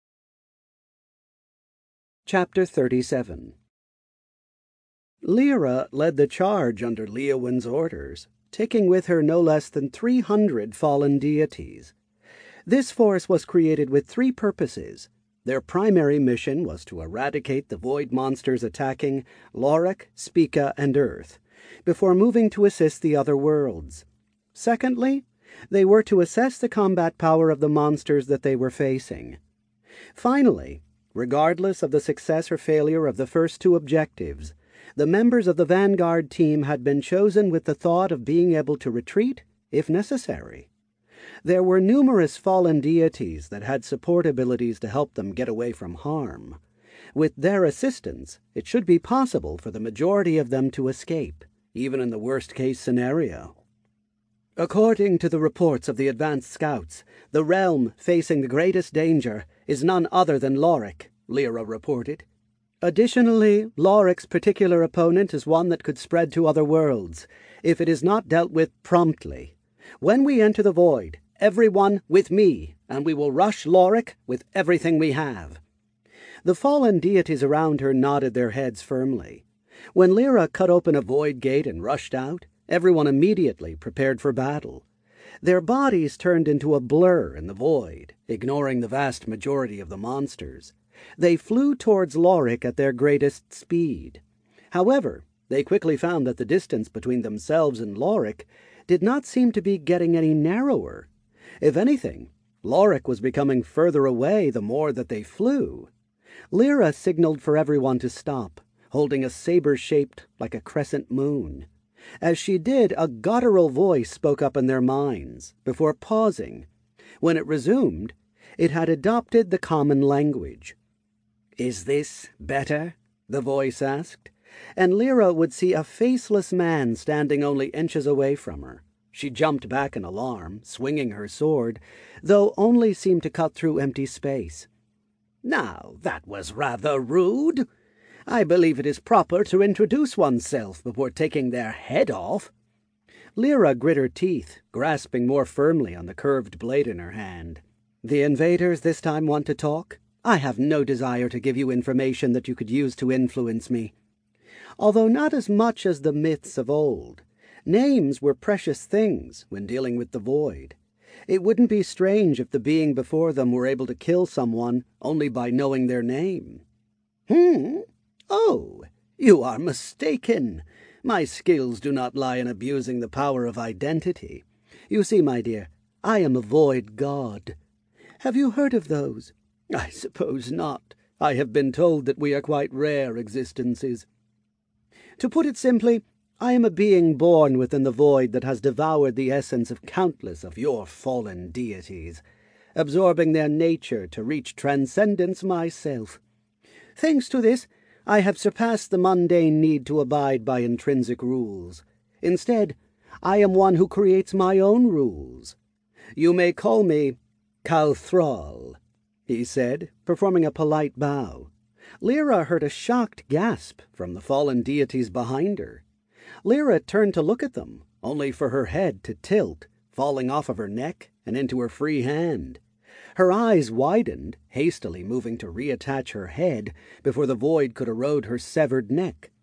Chapter thirty-seven. Lyra led the charge under Leowin's orders, taking with her no less than three hundred fallen deities. This force was created with three purposes. Their primary mission was to eradicate the void monsters attacking Lorik, Spica, and Earth, before moving to assist the other worlds. Secondly, they were to assess the combat power of the monsters that they were facing. Finally, regardless of the success or failure of the first two objectives, the members of the Vanguard team had been chosen with the thought of being able to retreat if necessary. There were numerous fallen deities that had support abilities to help them get away from harm. With their assistance, it should be possible for the majority of them to escape, even in the worst-case scenario. According to the reports of the advanced scouts, the realm facing the greatest danger is none other than Lorik, Lyra reported. Additionally, Lorik's particular opponent is one that could spread to other worlds, if it is not dealt with promptly. When we enter the void, everyone with me, and we will rush Lorik with everything we have. The fallen deities around her nodded their heads firmly. When Lyra cut open a void gate and rushed out, everyone immediately prepared for battle. Their bodies turned into a blur in the void, ignoring the vast majority of the monsters. They flew towards Lorik at their greatest speed. However, they quickly found that the distance between themselves and Lorik did not seem to be getting any narrower. If anything, Lorik was becoming further away the more that they flew. Lyra signaled for everyone to stop, holding a saber shaped like a crescent moon. As she did, a guttural voice spoke up in their minds, before pausing. When it resumed, it had adopted the common language. "Is this better?" the voice asked, and Lyra would see a faceless man standing only inches away from her. She jumped back in alarm, swinging her sword, though only seemed to cut through empty space. "Now, that was rather rude. I believe it is proper to introduce oneself before taking their head off." Lyra grit her teeth, grasping more firmly on the curved blade in her hand. "The invaders this time want to talk? I have no desire to give you information that you could use to influence me." Although not as much as the myths of old, names were precious things when dealing with the void. It wouldn't be strange if the being before them were able to kill someone only by knowing their name. "Hmm? Oh, you are mistaken. My skills do not lie in abusing the power of identity. You see, my dear, I am a void god. Have you heard of those? I suppose not. I have been told that we are quite rare existences. To put it simply, I am a being born within the void that has devoured the essence of countless of your fallen deities, absorbing their nature to reach transcendence myself. Thanks to this, I have surpassed the mundane need to abide by intrinsic rules. Instead, I am one who creates my own rules. You may call me Calthrall," he said, performing a polite bow. Lyra heard a shocked gasp from the fallen deities behind her. Lyra turned to look at them, only for her head to tilt, falling off of her neck and into her free hand. Her eyes widened, hastily moving to reattach her head before the void could erode her severed neck.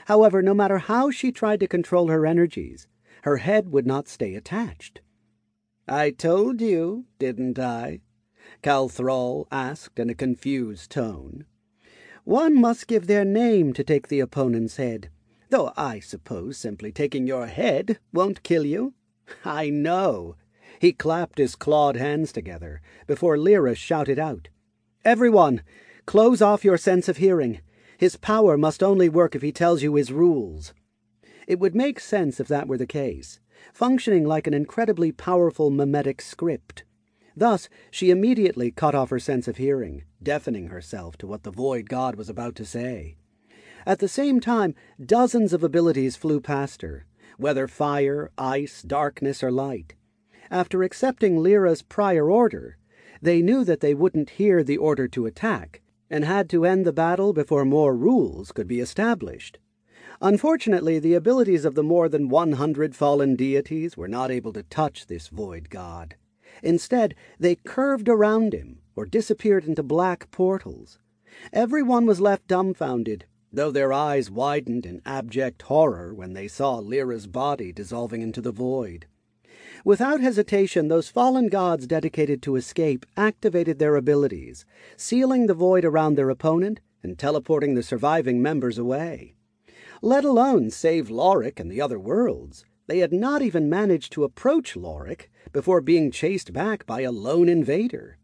However, no matter how she tried to control her energies, her head would not stay attached. "I told you, didn't I?" Kal Thrall asked in a confused tone. "One must give their name to take the opponent's head, though I suppose simply taking your head won't kill you." "I know." He clapped his clawed hands together before Lyra shouted out, "Everyone, close off your sense of hearing. His power must only work if he tells you his rules." It would make sense if that were the case, functioning like an incredibly powerful mimetic script. Thus, she immediately cut off her sense of hearing, deafening herself to what the Void God was about to say. At the same time, dozens of abilities flew past her, whether fire, ice, darkness, or light. After accepting Lyra's prior order, they knew that they wouldn't hear the order to attack, and had to end the battle before more rules could be established. Unfortunately, the abilities of the more than one hundred fallen deities were not able to touch this Void God. Instead, they curved around him or disappeared into black portals. Everyone was left dumbfounded, though their eyes widened in abject horror when they saw Lyra's body dissolving into the void. Without hesitation, those fallen gods dedicated to escape activated their abilities, sealing the void around their opponent and teleporting the surviving members away. Let alone save Lorik and the other worlds, they had not even managed to approach Lorik before being chased back by a lone invader.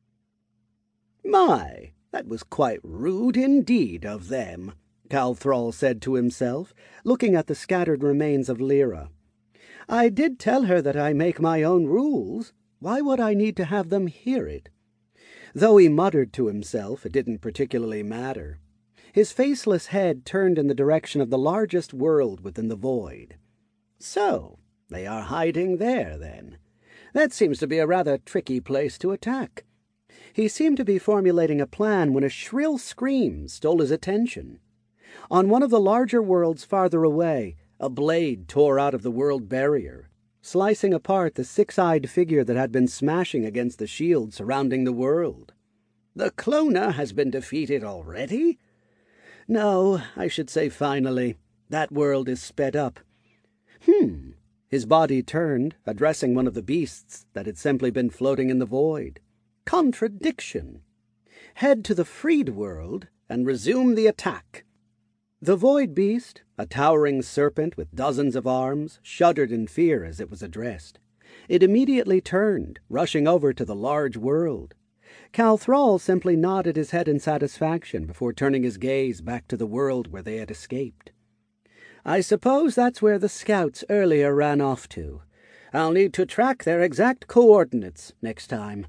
"My, that was quite rude indeed of them," Kal Thrall said to himself, looking at the scattered remains of Lyra. "I did tell her that I make my own rules. Why would I need to have them hear it?" Though he muttered to himself, it didn't particularly matter. His faceless head turned in the direction of the largest world within the void. "So, they are hiding there, then. That seems to be a rather tricky place to attack." He seemed to be formulating a plan when a shrill scream stole his attention. On one of the larger worlds farther away, a blade tore out of the world barrier, slicing apart the six-eyed figure that had been smashing against the shield surrounding the world. "The Clona has been defeated already?" "No, I should say finally. That world is sped up." Hmm. His body turned, addressing one of the beasts that had simply been floating in the void. Contradiction. "Head to the freed world and resume the attack." The void beast, a towering serpent with dozens of arms, shuddered in fear as it was addressed. It immediately turned, rushing over to the large world. Kal Thrall simply nodded his head in satisfaction before turning his gaze back to the world where they had escaped. "I suppose that's where the scouts earlier ran off to. I'll need to track their exact coordinates next time."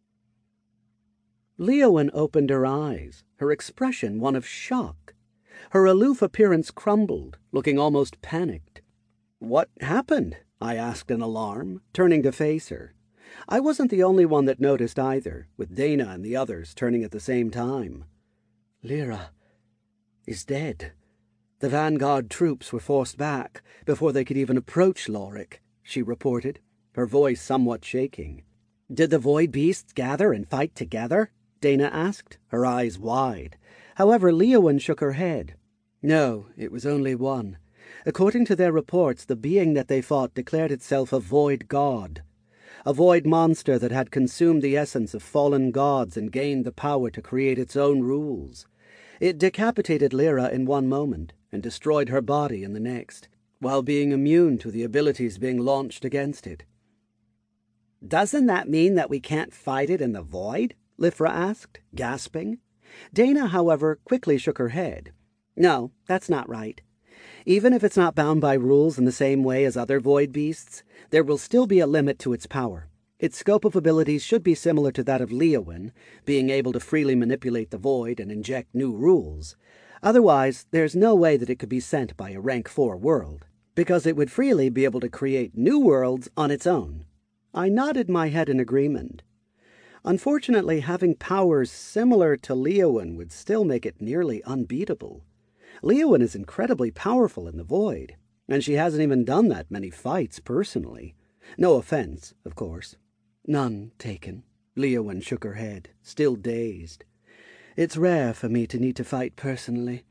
Leowen opened her eyes, her expression one of shock. Her aloof appearance crumbled, looking almost panicked. "What happened?" I asked in alarm, turning to face her. I wasn't the only one that noticed either, with Dana and the others turning at the same time. "Lyra is dead. The Vanguard troops were forced back before they could even approach Lorik," she reported, her voice somewhat shaking. "Did the void beasts gather and fight together?" Dana asked, her eyes wide. However, Leowen shook her head. "No, it was only one. According to their reports, the being that they fought declared itself a void god. A void monster that had consumed the essence of fallen gods and gained the power to create its own rules. It decapitated Lyra in one moment and destroyed her body in the next, while being immune to the abilities being launched against it." "Doesn't that mean that we can't fight it in the void?" Lifra asked, gasping. Dana, however, quickly shook her head. "No, that's not right. Even if it's not bound by rules in the same way as other void beasts, there will still be a limit to its power. Its scope of abilities should be similar to that of Leowen, being able to freely manipulate the void and inject new rules. Otherwise, there's no way that it could be sent by a rank four world, because it would freely be able to create new worlds on its own." I nodded my head in agreement. Unfortunately, having powers similar to Leowen would still make it nearly unbeatable. Leowen is incredibly powerful in the void, and she hasn't even done that many fights personally. No offense, of course. "None taken." Leowen shook her head, still dazed. "It's rare for me to need to fight personally.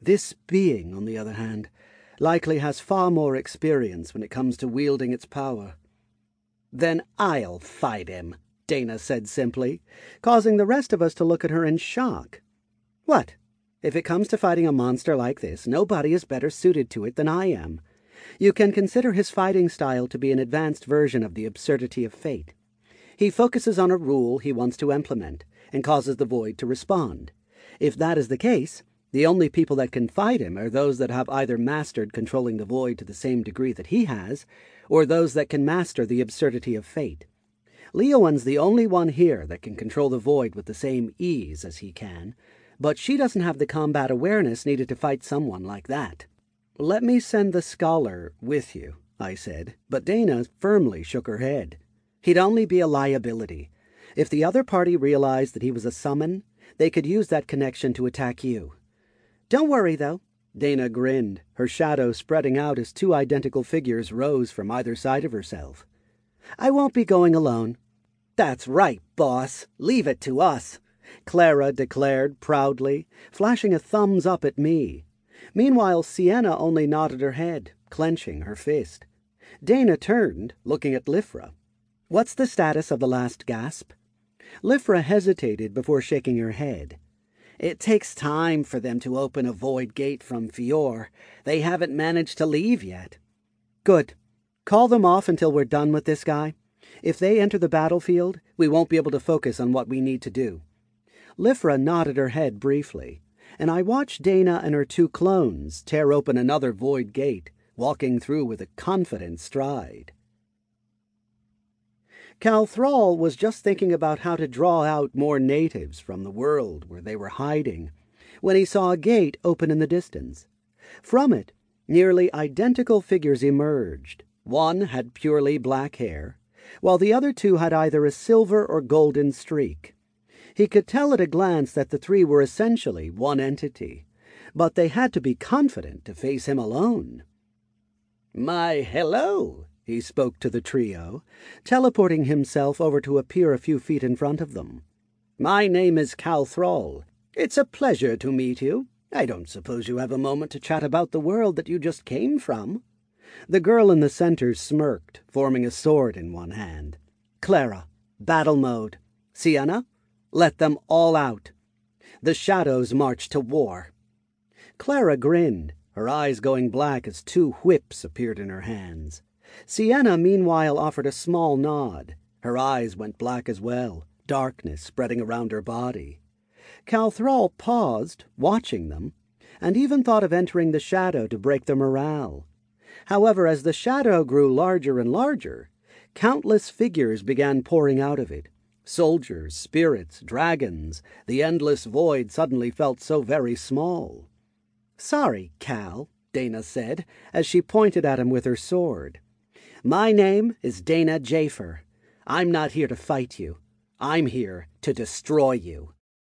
This being, on the other hand, likely has far more experience when it comes to wielding its power. Then I'll fight him, Dana said simply, causing the rest of us to look at her in shock. What? If it comes to fighting a monster like this, nobody is better suited to it than I am. You can consider his fighting style to be an advanced version of the absurdity of fate. He focuses on a rule he wants to implement and causes the void to respond. If that is the case, the only people that can fight him are those that have either mastered controlling the void to the same degree that he has, or those that can master the absurdity of fate. Leowen's the only one here that can control the void with the same ease as he can, but she doesn't have the combat awareness needed to fight someone like that. Let me send the scholar with you, I said, but Dana firmly shook her head. He'd only be a liability. If the other party realized that he was a summon, they could use that connection to attack you. Don't worry, though. Dana grinned, her shadow spreading out as two identical figures rose from either side of herself. I won't be going alone. That's right, boss. Leave it to us, Clara declared proudly, flashing a thumbs up at me. Meanwhile, Sienna only nodded her head, clenching her fist. Dana turned, looking at Lifra. What's the status of the last gasp? Lifra hesitated before shaking her head. It takes time for them to open a void gate from Fior. They haven't managed to leave yet. Good. Call them off until we're done with this guy. If they enter the battlefield, we won't be able to focus on what we need to do. Lifra nodded her head briefly, and I watched Dana and her two clones tear open another void gate, walking through with a confident stride. Cal Thrall was just thinking about how to draw out more natives from the world where they were hiding, when he saw a gate open in the distance. From it, nearly identical figures emerged. One had purely black hair, while the other two had either a silver or golden streak. He could tell at a glance that the three were essentially one entity, but they had to be confident to face him alone. "My hello," he spoke to the trio, teleporting himself over to appear a few feet in front of them. "My name is Cal Thrall. It's a pleasure to meet you. I don't suppose you have a moment to chat about the world that you just came from?" The girl in the center smirked, forming a sword in one hand. "Clara, battle mode. Sienna, let them all out. The shadows march to war." Clara grinned, her eyes going black as two whips appeared in her hands. Sienna, meanwhile, offered a small nod. Her eyes went black as well, darkness spreading around her body. Cal Thrall paused, watching them, and even thought of entering the shadow to break the morale. However, as the shadow grew larger and larger, countless figures began pouring out of it. Soldiers, spirits, dragons, the endless void suddenly felt so very small. "Sorry, Cal," Dana said, as she pointed at him with her sword. "My name is Dana Jafer. I'm not here to fight you. I'm here to destroy you."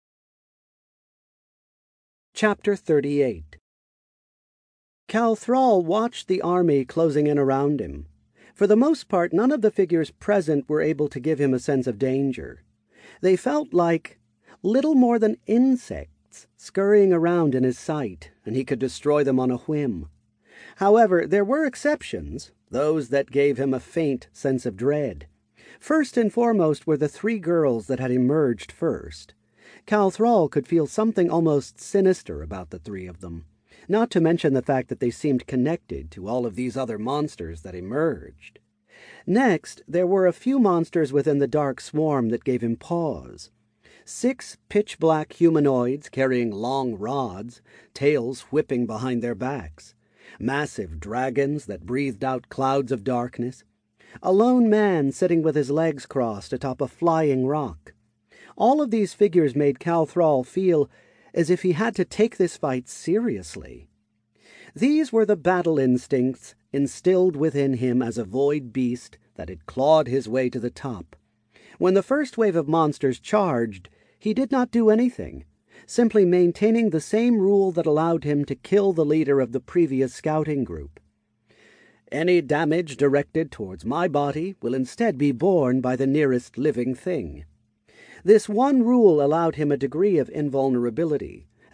Chapter thirty-eight. Cal Thrall watched the army closing in around him. For the most part, none of the figures present were able to give him a sense of danger. They felt like little more than insects scurrying around in his sight, and he could destroy them on a whim. However, there were exceptions, those that gave him a faint sense of dread. First and foremost were the three girls that had emerged first. Cal Thrall could feel something almost sinister about the three of them, not to mention the fact that they seemed connected to all of these other monsters that emerged. Next, there were a few monsters within the dark swarm that gave him pause. Six pitch-black humanoids carrying long rods, tails whipping behind their backs. Massive dragons that breathed out clouds of darkness. A lone man sitting with his legs crossed atop a flying rock. All of these figures made Cal Thrall feel as if he had to take this fight seriously. These were the battle instincts instilled within him as a void beast that had clawed his way to the top. When the first wave of monsters charged, he did not do anything, simply maintaining the same rule that allowed him to kill the leader of the previous scouting group. Any damage directed towards my body will instead be borne by the nearest living thing. This one rule allowed him a degree of invulnerability,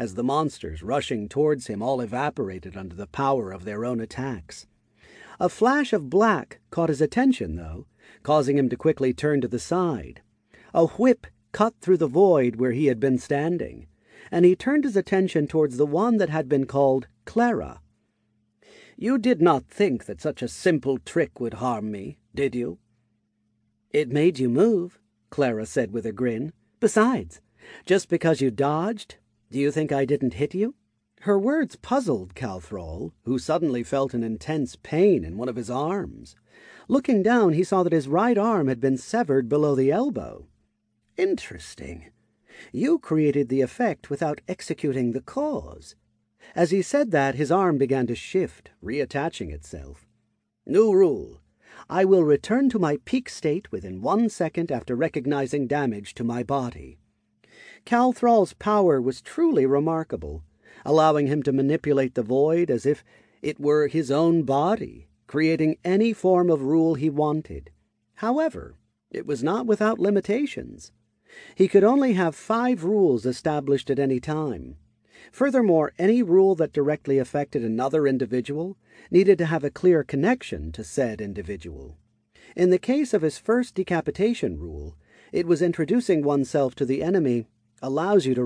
as the monsters rushing towards him all evaporated under the power of their own attacks. A flash of black caught his attention, though, causing him to quickly turn to the side. A whip cut through the void where he had been standing, and he turned his attention towards the one that had been called Clara. "You did not think that such a simple trick would harm me, did you?" "It made you move," Clara said with a grin. "Besides, just because you dodged, do you think I didn't hit you?" Her words puzzled Calthrol, who suddenly felt an intense pain in one of his arms. Looking down, he saw that his right arm had been severed below the elbow. "Interesting. You created the effect without executing the cause." As he said that, his arm began to shift, reattaching itself. "New rule. I will return to my peak state within one second after recognizing damage to my body." Calthrol's power was truly remarkable, allowing him to manipulate the void as if it were his own body, creating any form of rule he wanted. However, it was not without limitations. He could only have five rules established at any time. Furthermore, any rule that directly affected another individual needed to have a clear connection to said individual. In the case of his first decapitation rule, it was introducing oneself to the enemy allows you to